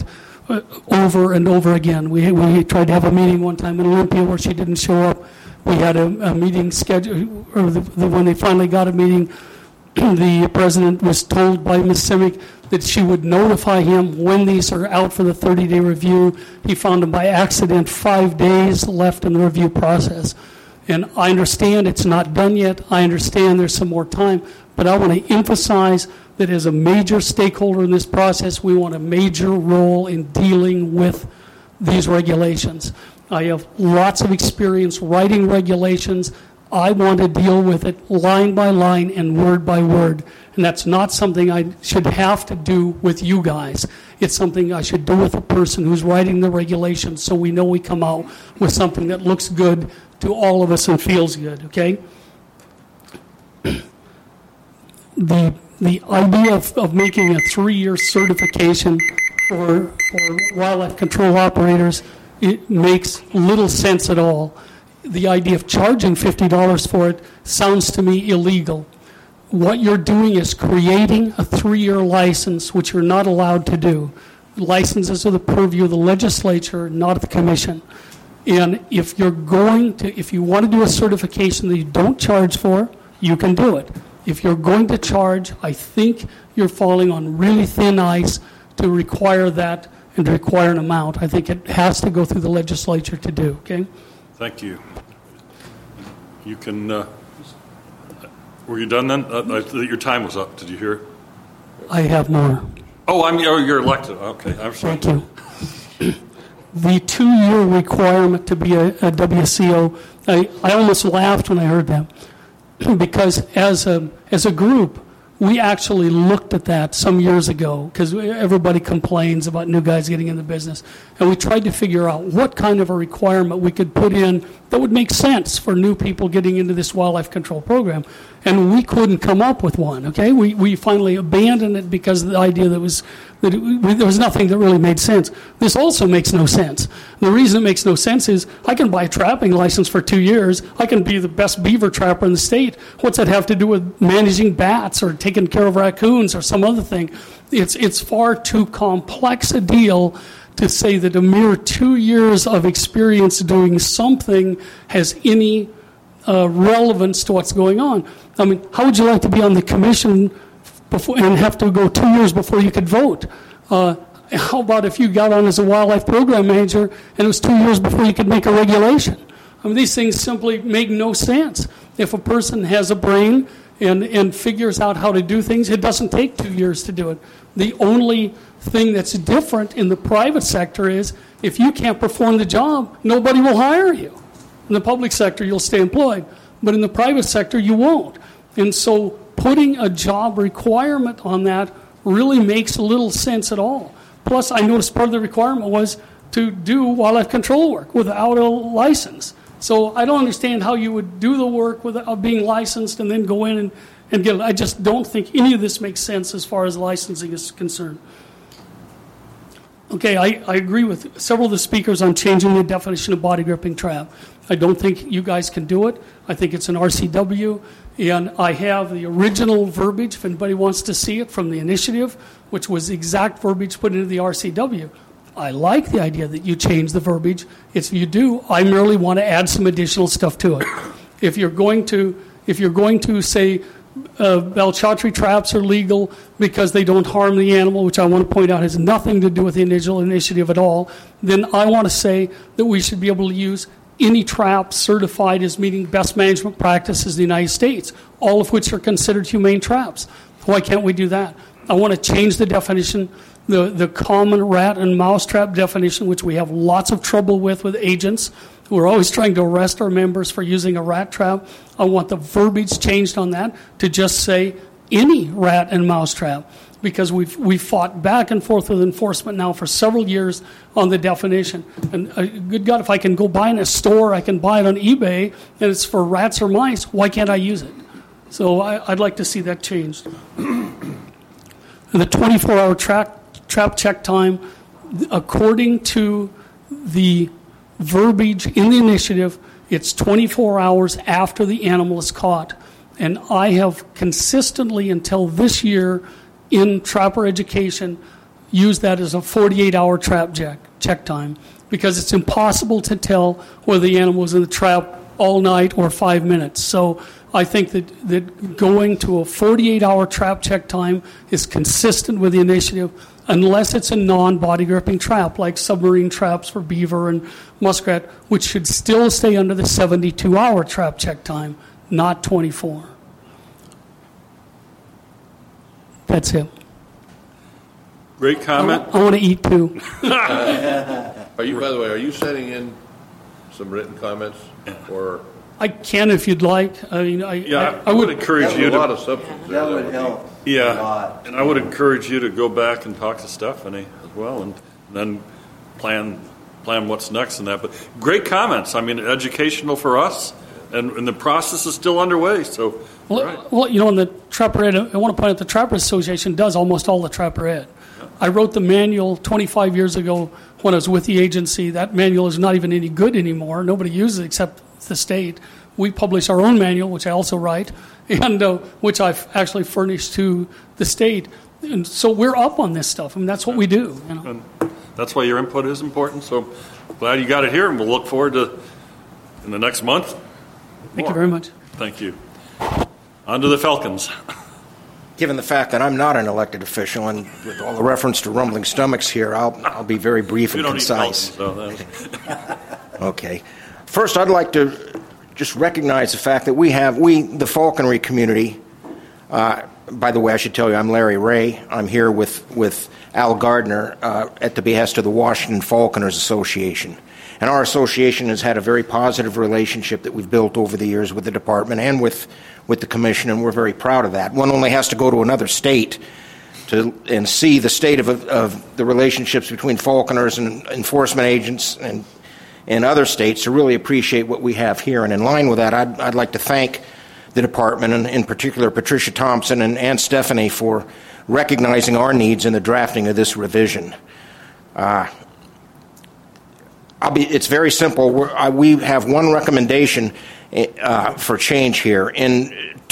over and over again. We tried to have a meeting one time in Olympia where she didn't show up. We had a meeting scheduled, or when they finally got a meeting, the president was told by Ms. Simic that she would notify him when these are out for the 30-day review. He found them by accident 5 days left in the review process. And I understand it's not done yet. I understand there's some more time. But I want to emphasize that as a major stakeholder in this process, we want a major role in dealing with these regulations. I have lots of experience writing regulations. I want to deal with it line by line and word by word. And that's not something I should have to do with you guys. It's something I should do with the person who's writing the regulations, so we know we come out with something that looks good to all of us and feels good, okay? The idea of making a 3-year certification for wildlife control operators, it makes little sense at all. The idea of charging $50 for it sounds to me illegal. What you're doing is creating a 3-year license, which you're not allowed to do. Licenses are the purview of the legislature, not the commission. And if you want to do a certification that you don't charge for, you can do it. If you're going to charge, I think you're falling on really thin ice to require that and to require an amount. I think it has to go through the legislature to do, okay? Thank you. You can, were you done then? Your time was up. Did you hear? I have more. Oh, you're elected. Okay, I'm sorry. Thank you. The 2-year requirement to be a WCO, I almost laughed when I heard that, because as a group, we actually looked at that some years ago, because everybody complains about new guys getting in the business, and we tried to figure out what kind of a requirement we could put in that would make sense for new people getting into this wildlife control program, and we couldn't come up with one, okay? We finally abandoned it because of the idea there was nothing that really made sense. This also makes no sense. The reason it makes no sense is I can buy a trapping license for 2 years. I can be the best beaver trapper in the state. What's that have to do with managing bats or taking care of raccoons or some other thing? It's far too complex a deal to say that a mere 2 years of experience doing something has any relevance to what's going on. I mean, how would you like to be on the commission before and have to go 2 years before you could vote? How about if you got on as a wildlife program manager and it was 2 years before you could make a regulation? I mean, these things simply make no sense. If a person has a brain and figures out how to do things, it doesn't take 2 years to do it. The only thing that's different in the private sector is if you can't perform the job, nobody will hire you. In the public sector, you'll stay employed. But in the private sector, you won't. And so putting a job requirement on that really makes little sense at all. Plus, I noticed part of the requirement was to do wildlife control work without a license. So I don't understand how you would do the work without being licensed and then go in and get it. I just don't think any of this makes sense as far as licensing is concerned. Okay, I agree with several of the speakers on changing the definition of body gripping trap. I don't think you guys can do it. I think it's an RCW, and I have the original verbiage, if anybody wants to see it, from the initiative, which was exact verbiage put into the RCW. I like the idea that you change the verbiage. If you do, I merely want to add some additional stuff to it. If you're going to say Balchatri traps are legal because they don't harm the animal, which I want to point out has nothing to do with the initial initiative at all, then I want to say that we should be able to use any trap certified as meeting best management practices in the United States, all of which are considered humane traps. Why can't we do that? I want to change the definition, the common rat and mouse trap definition, which we have lots of trouble with agents. We're always trying to arrest our members for using a rat trap. I want the verbiage changed on that to just say any rat and mouse trap, because we've fought back and forth with enforcement now for several years on the definition. And good God, if I can go buy in a store, I can buy it on eBay, and it's for rats or mice, why can't I use it? So I'd like to see that changed. The 24-hour trap check time, according to the verbiage in the initiative, it's 24 hours after the animal is caught. And I have consistently, until this year, in trapper education, use that as a 48-hour trap check time, because it's impossible to tell whether the animal was in the trap all night or 5 minutes. So I think that going to a 48-hour trap check time is consistent with the initiative, unless it's a non-body gripping trap, like submarine traps for beaver and muskrat, which should still stay under the 72-hour trap check time, not 24. That's it. Great comment. I want to eat too. Are you, by the way, are you sending in some written comments, or? I can if you'd like. I mean, I would encourage you to. A lot of substance there. That would help. Yeah, and I would encourage you to go back and talk to Stephanie as well, and then plan what's next in that. But great comments. I mean, educational for us, and the process is still underway. So, well, you know, in the Trapper Ed, I want to point out the Trapper Association does almost all the Trapper Ed. Yeah. I wrote the manual 25 years ago when I was with the agency. That manual is not even any good anymore. Nobody uses it except the state. We publish our own manual, which I also write, and which I've actually furnished to the state. And so we're up on this stuff. I mean, that's what we do. You know? And that's why your input is important. So glad you got it here, and we'll look forward to in the next month. Thank you very much. Thank you. On to the Falcons. Given the fact that I'm not an elected official, and with all the reference to rumbling stomachs here, I'll be very brief and concise. Okay. First, I'd like to just recognize the fact that we, the falconry community, by the way, I should tell you, I'm Larry Ray. I'm here with Al Gardner at the behest of the Washington Falconers Association. And our association has had a very positive relationship that we've built over the years with the department and with the commission, and we're very proud of that. One only has to go to another state and see the state of the relationships between falconers and enforcement agents and in other states to really appreciate what we have here. And in line with that, I'd like to thank the department, and in particular Patricia Thompson and Stephanie, for recognizing our needs in the drafting of this revision. It's very simple. We have one recommendation for change here. In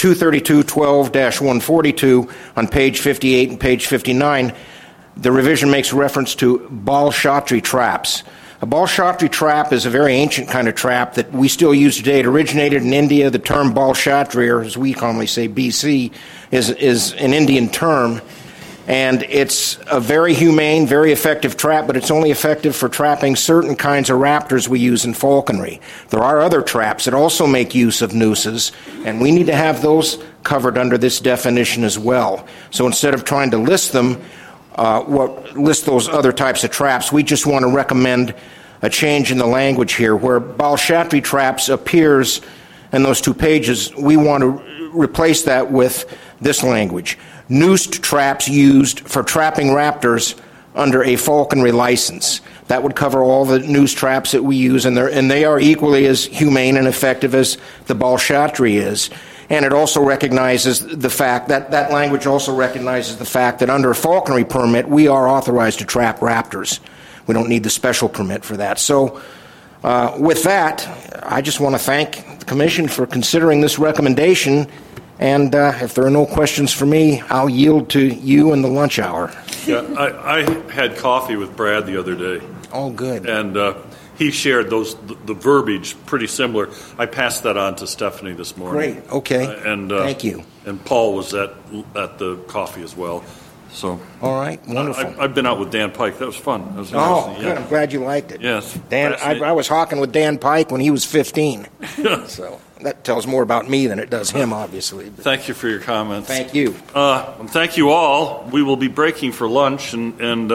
232.12-142 on page 58 and page 59, the revision makes reference to ball chatri traps. A ball chatri trap is a very ancient kind of trap that we still use today. It originated in India. The term ball chatri, or as we commonly say BC, is an Indian term. And it's a very humane, very effective trap, but it's only effective for trapping certain kinds of raptors we use in falconry. There are other traps that also make use of nooses, and we need to have those covered under this definition as well. So instead of trying to list them, list those other types of traps, we just want to recommend a change in the language here. Where ball chatri traps appears in those two pages, we want to replace that with this language: noosed traps used for trapping raptors under a falconry license. That would cover all the noose traps that we use, and they are equally as humane and effective as the ball chatri is. And it also recognizes the fact that language also recognizes the fact that under a falconry permit, we are authorized to trap raptors. We don't need the special permit for that. So with that, I just want to thank the Commission for considering this recommendation. And if there are no questions for me, I'll yield to you in the lunch hour. Yeah, I had coffee with Brad the other day. Oh, good. And he shared the verbiage pretty similar. I passed that on to Stephanie this morning. Great. Okay. Thank you. And Paul was at the coffee as well. So. All right. Wonderful. I've been out with Dan Pike. That was fun. That was good. Yeah. I'm glad you liked it. Yes. Dan, I was hawking with Dan Pike when he was 15. So that tells more about me than it does him, obviously. But thank you for your comments. Thank you. Thank you all. We will be breaking for lunch, and